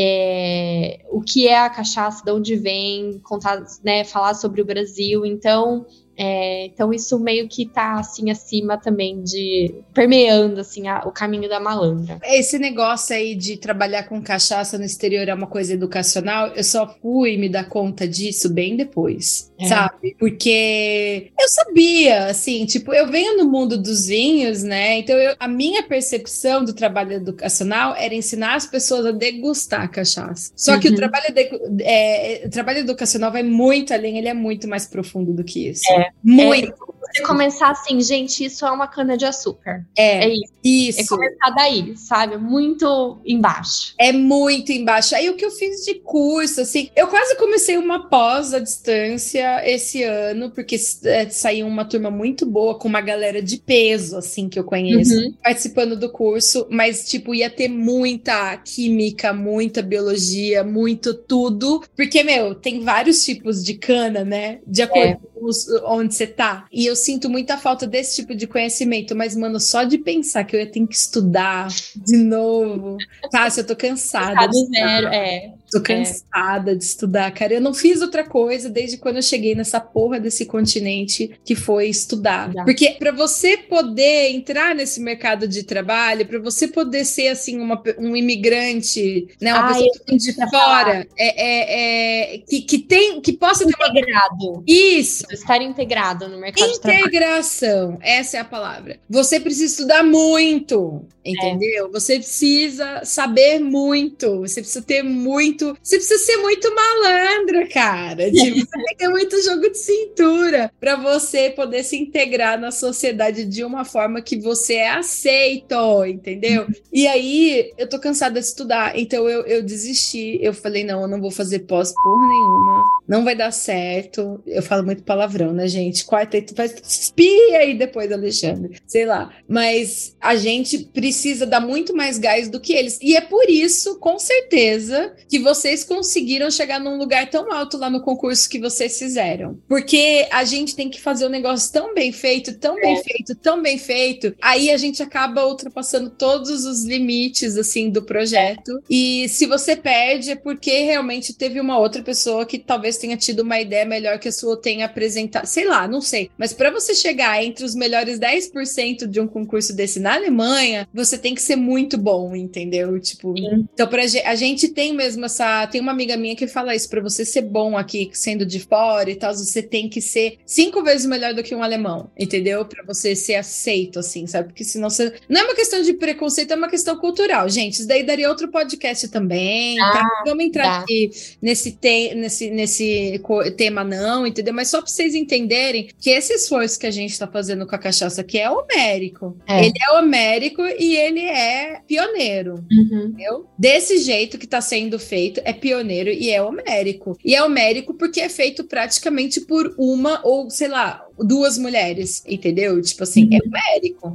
é, o que é a cachaça, de onde vem, contar, né, falar sobre o Brasil. Então, é, então isso meio que tá, assim, acima também de... permeando, assim, a, o caminho da malandra. Esse negócio aí de trabalhar com cachaça no exterior é uma coisa educacional, eu só fui me dar conta disso bem depois, é. sabe? Porque eu sabia, assim, tipo, eu venho no mundo dos vinhos, né? Então, eu, a minha percepção do trabalho educacional era ensinar as pessoas a degustar a cachaça. Só que uhum. o, trabalho de, é, o trabalho educacional vai muito além, ele é muito mais profundo do que isso. É. Muito. É. Você começar assim, gente, isso é uma cana de açúcar. É, é isso. isso. É começar daí, sabe? Muito embaixo. É muito embaixo. Aí o que eu fiz de curso, assim, eu quase comecei uma pós à distância esse ano, porque é, saiu uma turma muito boa com uma galera de peso, assim, que eu conheço, uhum. participando do curso, mas, tipo, ia ter muita química, muita biologia, muito tudo, porque, meu, tem vários tipos de cana, né? De acordo é. com os, onde você tá. E eu sinto muita falta desse tipo de conhecimento, mas, mano, só de pensar que eu ia ter que estudar de novo, tá? Se eu tô cansada. Do zero, é. Tô cansada é. de estudar, cara. Eu não fiz outra coisa desde quando eu cheguei nessa porra desse continente, que foi estudar. Já. Porque pra você poder entrar nesse mercado de trabalho, pra você poder ser, assim, uma, um imigrante, né? Uma Ai, pessoa que vem de fora, é, é, é, que, que, tem, que possa ter uma... Integrado. Isso. Estar integrado no mercado de trabalho. Integração, essa é a palavra. Você precisa estudar muito, entendeu? É. Você precisa saber muito, você precisa ter muito, você precisa ser muito malandro, cara. Tipo, você tem que ter muito jogo de cintura para você poder se integrar na sociedade de uma forma que você é aceito, entendeu? E aí, eu tô cansada de estudar, então eu, eu desisti. Eu falei, não, eu não vou fazer pós porra nenhuma, não vai dar certo. Eu falo muito palavrão, né, gente? Quarta, faz espia aí depois, Alexandre. Sei lá. Mas a gente precisa dar muito mais gás do que eles. E é por isso, com certeza, que vocês conseguiram chegar num lugar tão alto lá no concurso que vocês fizeram. Porque a gente tem que fazer um negócio tão bem feito, tão bem é. feito, tão bem feito. Aí a gente acaba ultrapassando todos os limites, assim, do projeto. É. E se você perde, é porque realmente teve uma outra pessoa que talvez tenha tido uma ideia melhor que a sua, tenha apresentado. Sei lá, não sei. Mas para você chegar entre os melhores dez por cento de um concurso desse na Alemanha, você tem que ser muito bom, entendeu? Tipo, Sim. então pra, a gente tem mesmo essa... Tem uma amiga minha que fala isso, pra você ser bom aqui, sendo de fora e tal, você tem que ser cinco vezes melhor do que um alemão, entendeu? Pra você ser aceito, assim, sabe? Porque senão você... Não é uma questão de preconceito, é uma questão cultural, gente. Isso daí daria outro podcast também, ah, tá? Vamos entrar tá. aqui nesse, te... nesse, nesse tema não, entendeu? Mas só pra vocês entenderem que esse esforço que a gente tá fazendo com a cachaça aqui é homérico. É. Ele é homérico e ele é pioneiro, uhum. entendeu? Desse jeito que tá sendo feito, é pioneiro e é homérico. E é homérico porque é feito praticamente por uma ou, sei lá, duas mulheres, entendeu? Tipo assim, uhum. é homérico.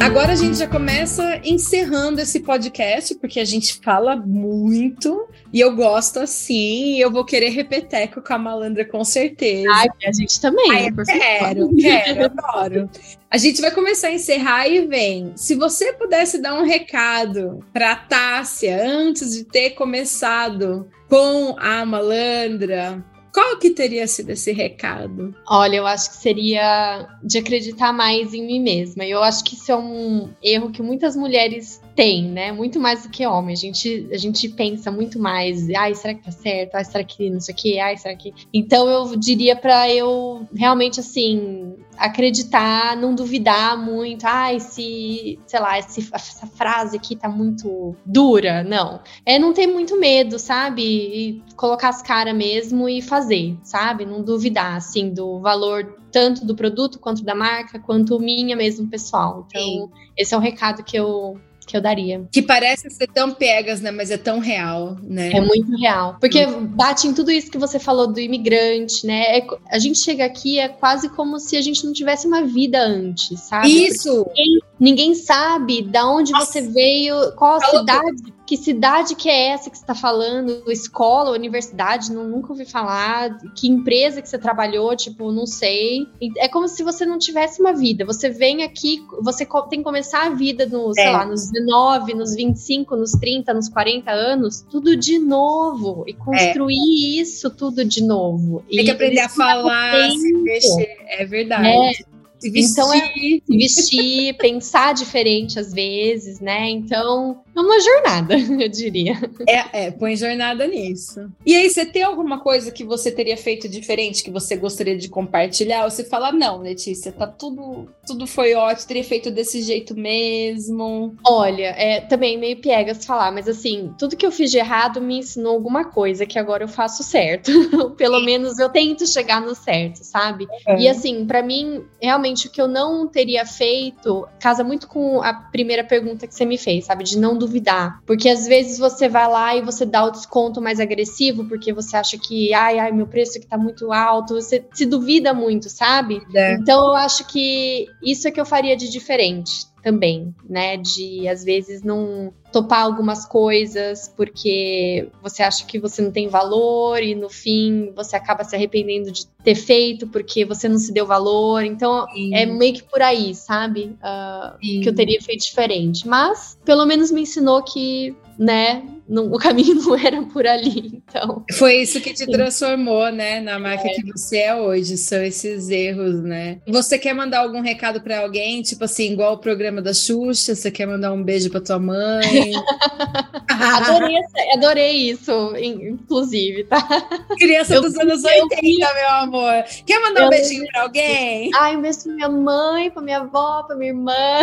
Agora a gente já começa encerrando esse podcast, porque a gente fala muito, e eu gosto assim, e eu vou querer repeteco com a Malandra com certeza. Ai, a gente também. Ai, eu quero, quero, adoro. A gente vai começar a encerrar e vem. Se você pudesse dar um recado para Tássia antes de ter começado com a Malandra, qual que teria sido esse recado? Olha, eu acho que seria de acreditar mais em mim mesma. Eu acho que isso é um erro que muitas mulheres têm, né? Muito mais do que homem. A gente, a gente pensa muito mais. Ai, será que tá certo? Ai, será que não sei o quê? Ai, será que... Então, eu diria pra eu realmente, assim, acreditar, não duvidar muito. Ai, se, sei lá, esse, essa frase aqui tá muito dura. Não. É não ter muito medo, sabe? E colocar as caras mesmo e fazer, sabe? Não duvidar, assim, do valor tanto do produto, quanto da marca, quanto minha mesmo, pessoal. Então, sim, esse é o recado que eu... que eu daria. Que parece ser tão piegas, né? Mas é tão real, né? É muito real. Porque bate em tudo isso que você falou do imigrante, né? É, a gente chega aqui, é quase como se a gente não tivesse uma vida antes, sabe? Isso! Ninguém, ninguém sabe da onde Nossa. Você veio, qual a Falou cidade, tudo. Que cidade que é essa que você tá falando, escola, universidade, não, nunca ouvi falar, que empresa que você trabalhou, tipo, não sei. É como se você não tivesse uma vida. Você vem aqui, você tem que começar a vida no, é. sei lá, nos dezenove, nos vinte e cinco, nos trinta, nos quarenta anos, tudo de novo. E construir é. isso tudo de novo. Tem e que aprender a falar, se mexer. É verdade. É. Se vestir. Então é se vestir, pensar diferente às vezes, né? Então é uma jornada, eu diria. É, é, põe jornada nisso. E aí, você tem alguma coisa que você teria feito diferente, que você gostaria de compartilhar? Ou você fala, não, Letícia, tá tudo, tudo foi ótimo, teria feito desse jeito mesmo? Olha, é também meio piegas falar, mas assim, tudo que eu fiz de errado me ensinou alguma coisa que agora eu faço certo. Pelo Sim. menos eu tento chegar no certo, sabe? É. E assim, pra mim, realmente, o que eu não teria feito casa muito com a primeira pergunta que você me fez, sabe? De não duvidar. Porque às vezes você vai lá e você dá o desconto mais agressivo porque você acha que, ai, ai, meu preço aqui tá muito alto. Você se duvida muito, sabe? É. Então eu acho que isso é que eu faria de diferente também, né? De, às vezes, não topar algumas coisas porque você acha que você não tem valor e, no fim, você acaba se arrependendo de ter feito porque você não se deu valor. Então, Sim. é meio que por aí, sabe? Uh, que eu teria feito diferente. Mas, pelo menos me ensinou que, né... Não, o caminho não era por ali, então... Foi isso que te transformou, né, na marca é. que você é hoje, são esses erros, né? Você quer mandar algum recado pra alguém, tipo assim, igual o programa da Xuxa, você quer mandar um beijo pra tua mãe? adorei, adorei isso, inclusive, tá? Criança eu dos anos oitenta, meu amor. Quer mandar eu um beijinho pra alguém? Ai, um beijo pra minha mãe, pra minha avó, pra minha irmã,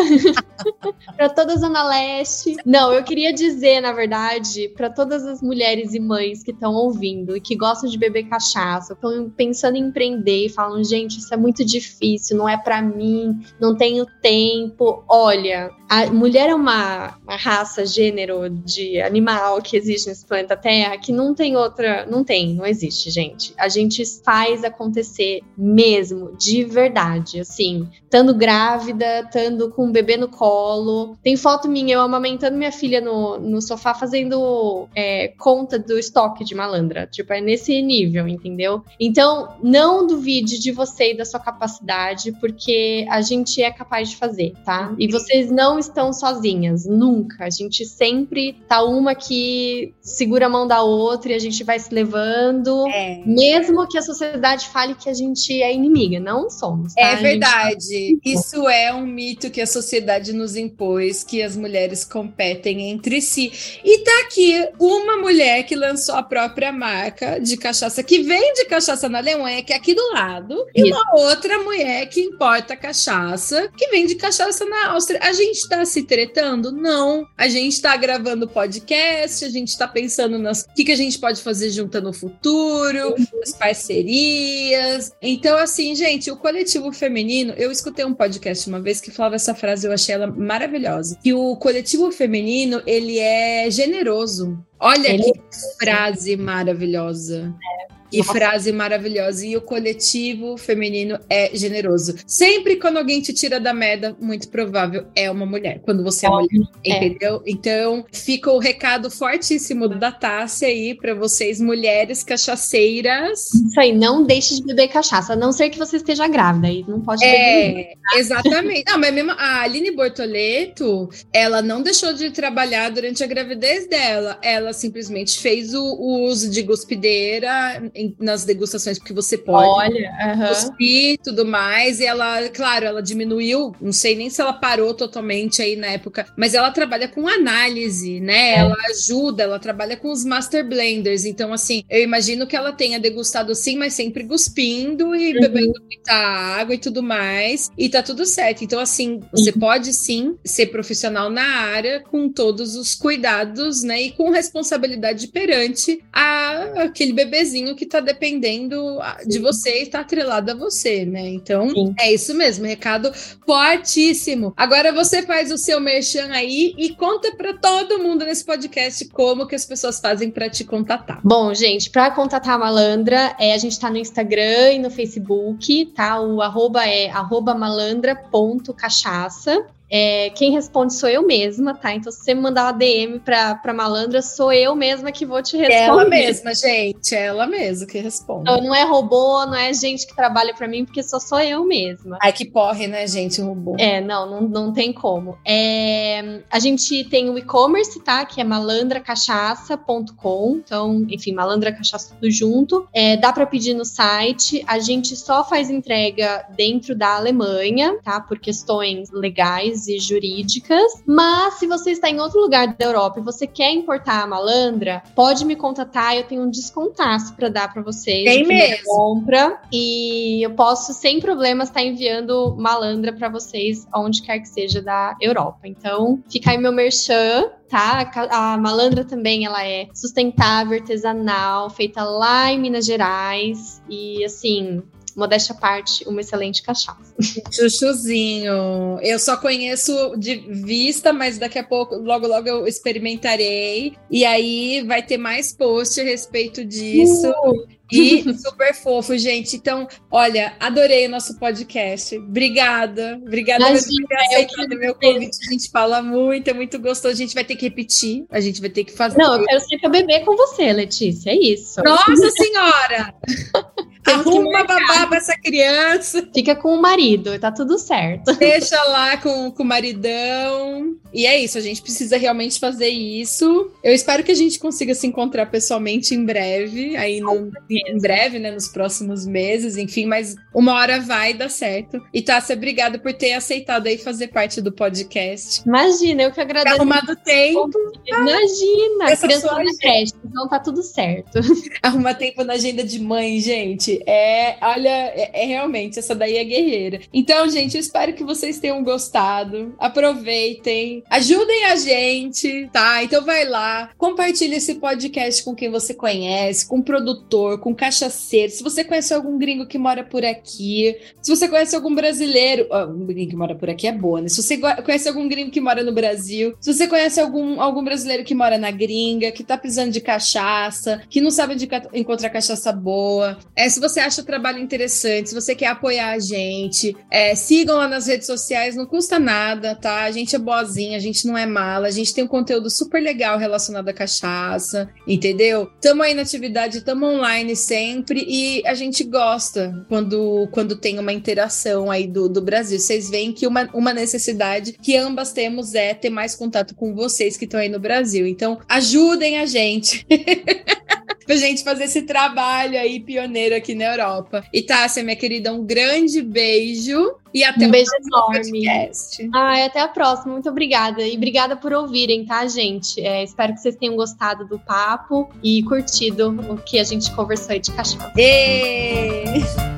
pra toda a Zona Leste. Não, eu queria dizer, na verdade, para todas as mulheres e mães que estão ouvindo e que gostam de beber cachaça, estão pensando em empreender e falam, gente, isso é muito difícil, não é para mim, não tenho tempo. Olha, a mulher é uma, uma raça, gênero de animal que existe nesse planeta Terra que não tem outra, não tem, não existe, gente. A gente faz acontecer mesmo, de verdade, assim, estando grávida, estando com um bebê no colo. Tem foto minha, eu amamentando minha filha no, no sofá, fazendo É, conta do estoque de Malandra, tipo, é nesse nível, entendeu? Então, não duvide de você e da sua capacidade, porque a gente é capaz de fazer, tá? E vocês não estão sozinhas, nunca. A gente sempre tá uma que segura a mão da outra e a gente vai se levando, é. mesmo que a sociedade fale que a gente é inimiga, não somos, tá? É verdade, gente... isso é um mito que a sociedade nos impôs, que as mulheres competem entre si, e tá aqui uma mulher que lançou a própria marca de cachaça, que vende cachaça na Alemanha, que é aqui do lado, e Isso. uma outra mulher que importa cachaça, que vende cachaça na Áustria. A gente tá se tretando? Não. A gente tá gravando podcast, a gente tá pensando nas o que, que a gente pode fazer junto no futuro, uhum. as parcerias. Então, assim, gente, o coletivo feminino, eu escutei um podcast uma vez que falava essa frase, eu achei ela maravilhosa, que o coletivo feminino, ele é generoso. Olha Ele... que frase maravilhosa. Que Nossa. Frase maravilhosa. E o coletivo feminino é generoso. Sempre quando alguém te tira da merda, muito provável é uma mulher. Quando você é, é mulher, é. Entendeu? Então, fica o recado fortíssimo da Tássia aí pra vocês, mulheres cachaceiras. Isso aí, não deixe de beber cachaça, a não ser que você esteja grávida. Aí não pode beber. É, exatamente. Não, mas mesmo a Aline Bortoleto, ela não deixou de trabalhar durante a gravidez dela. Ela simplesmente fez o, o uso de guspideira em, nas degustações, porque você pode Olha, uh-huh. cuspir e tudo mais. E ela, claro, ela diminuiu, não sei nem se ela parou totalmente aí na época, mas ela trabalha com análise, né? É. Ela ajuda, ela trabalha com os master blenders. Então, assim, eu imagino que ela tenha degustado sim, mas sempre cuspindo e uhum. bebendo muita água e tudo mais. E tá tudo certo. Então, assim, você uhum. pode sim ser profissional na área com todos os cuidados, né? E com responsabilidade perante a, aquele bebezinho que tá dependendo de você e tá atrelado a você, né? Então, sim. é isso mesmo. Recado fortíssimo. Agora você faz o seu merchan aí e conta pra todo mundo nesse podcast como que as pessoas fazem pra te contatar. Bom, gente, pra contatar a Malandra, é, a gente tá no Instagram e no Facebook, tá? O arroba é arroba malandra ponto cachaça. É, quem responde sou eu mesma, tá? Então, se você me mandar uma D M pra, pra Malandra, sou eu mesma que vou te responder. Ela mesma, gente. É ela mesma que responde. Então, não é robô, não é gente que trabalha pra mim, porque só sou eu mesma. Ai, que porre, né, gente, o robô. É, não, não, não tem como. É, a gente tem o e-commerce, tá? Que é malandra cachaça ponto com. Então, enfim, Malandra Cachaça tudo junto. É, dá pra pedir no site. A gente só faz entrega dentro da Alemanha, tá? Por questões legais e jurídicas, mas se você está em outro lugar da Europa e você quer importar a Malandra, pode me contatar, eu tenho um descontaço para dar para vocês. Tem mesmo. Compra, e eu posso sem problemas estar enviando Malandra para vocês onde quer que seja da Europa. Então, fica aí meu merchan. Tá? A Malandra também, ela é sustentável, artesanal, feita lá em Minas Gerais e, assim, modéstia à parte, uma excelente cachaça. Chuchuzinho. Eu só conheço de vista, mas daqui a pouco, logo, logo eu experimentarei. E aí vai ter mais post a respeito disso. Uh! E super fofo, gente. Então, olha, adorei o nosso podcast. Obrigada. Obrigada por ter aceitado o meu convite. A gente fala muito, é muito gostoso. A gente vai ter que repetir, a gente vai ter que fazer. Não, eu quero sempre beber com você, Letícia, é isso. Nossa Senhora! Arruma babá pra essa criança. Fica com o marido, tá tudo certo. Deixa lá com, com o maridão. E é isso, a gente precisa realmente fazer isso. Eu espero que a gente consiga se encontrar pessoalmente em breve. Aí no, em breve, né? Nos próximos meses, enfim, mas uma hora vai dar certo. E Tássia, obrigada por ter aceitado aí fazer parte do podcast. Imagina, eu que agradeço. Arrumado tempo. Imagina, a criança na creche, então tá tudo certo. Arrumar tempo na agenda de mãe, gente. É, olha, é, é realmente, essa daí é guerreira. Então, gente, eu espero que vocês tenham gostado. Aproveitem, ajudem a gente, tá? Então vai lá, compartilha esse podcast com quem você conhece, com produtor, com cachaceiro. Se você conhece algum gringo que mora por aqui, se você conhece algum brasileiro, oh, um gringo que mora por aqui é boa, né? Se você conhece algum gringo que mora no Brasil, se você conhece algum, algum brasileiro que mora na gringa, que tá precisando de cachaça, que não sabe onde encontrar cachaça boa, é, se você acha o trabalho interessante, se você quer apoiar a gente, é, sigam lá nas redes sociais, não custa nada, tá? A gente é boazinha, a gente não é mala, a gente tem um conteúdo super legal relacionado à cachaça, entendeu? Tamo aí na atividade, tamo online sempre e a gente gosta quando, quando tem uma interação aí do, do Brasil. Vocês veem que uma, uma necessidade que ambas temos é ter mais contato com vocês que estão aí no Brasil. Então, ajudem a gente. Pra gente fazer esse trabalho aí pioneiro aqui na Europa. E Tássia, minha querida, um grande beijo e até um o beijo próximo enorme. podcast. Ai, até a próxima. Muito obrigada. E obrigada por ouvirem, tá, gente? É, espero que vocês tenham gostado do papo e curtido o que a gente conversou aí de cachaça. E...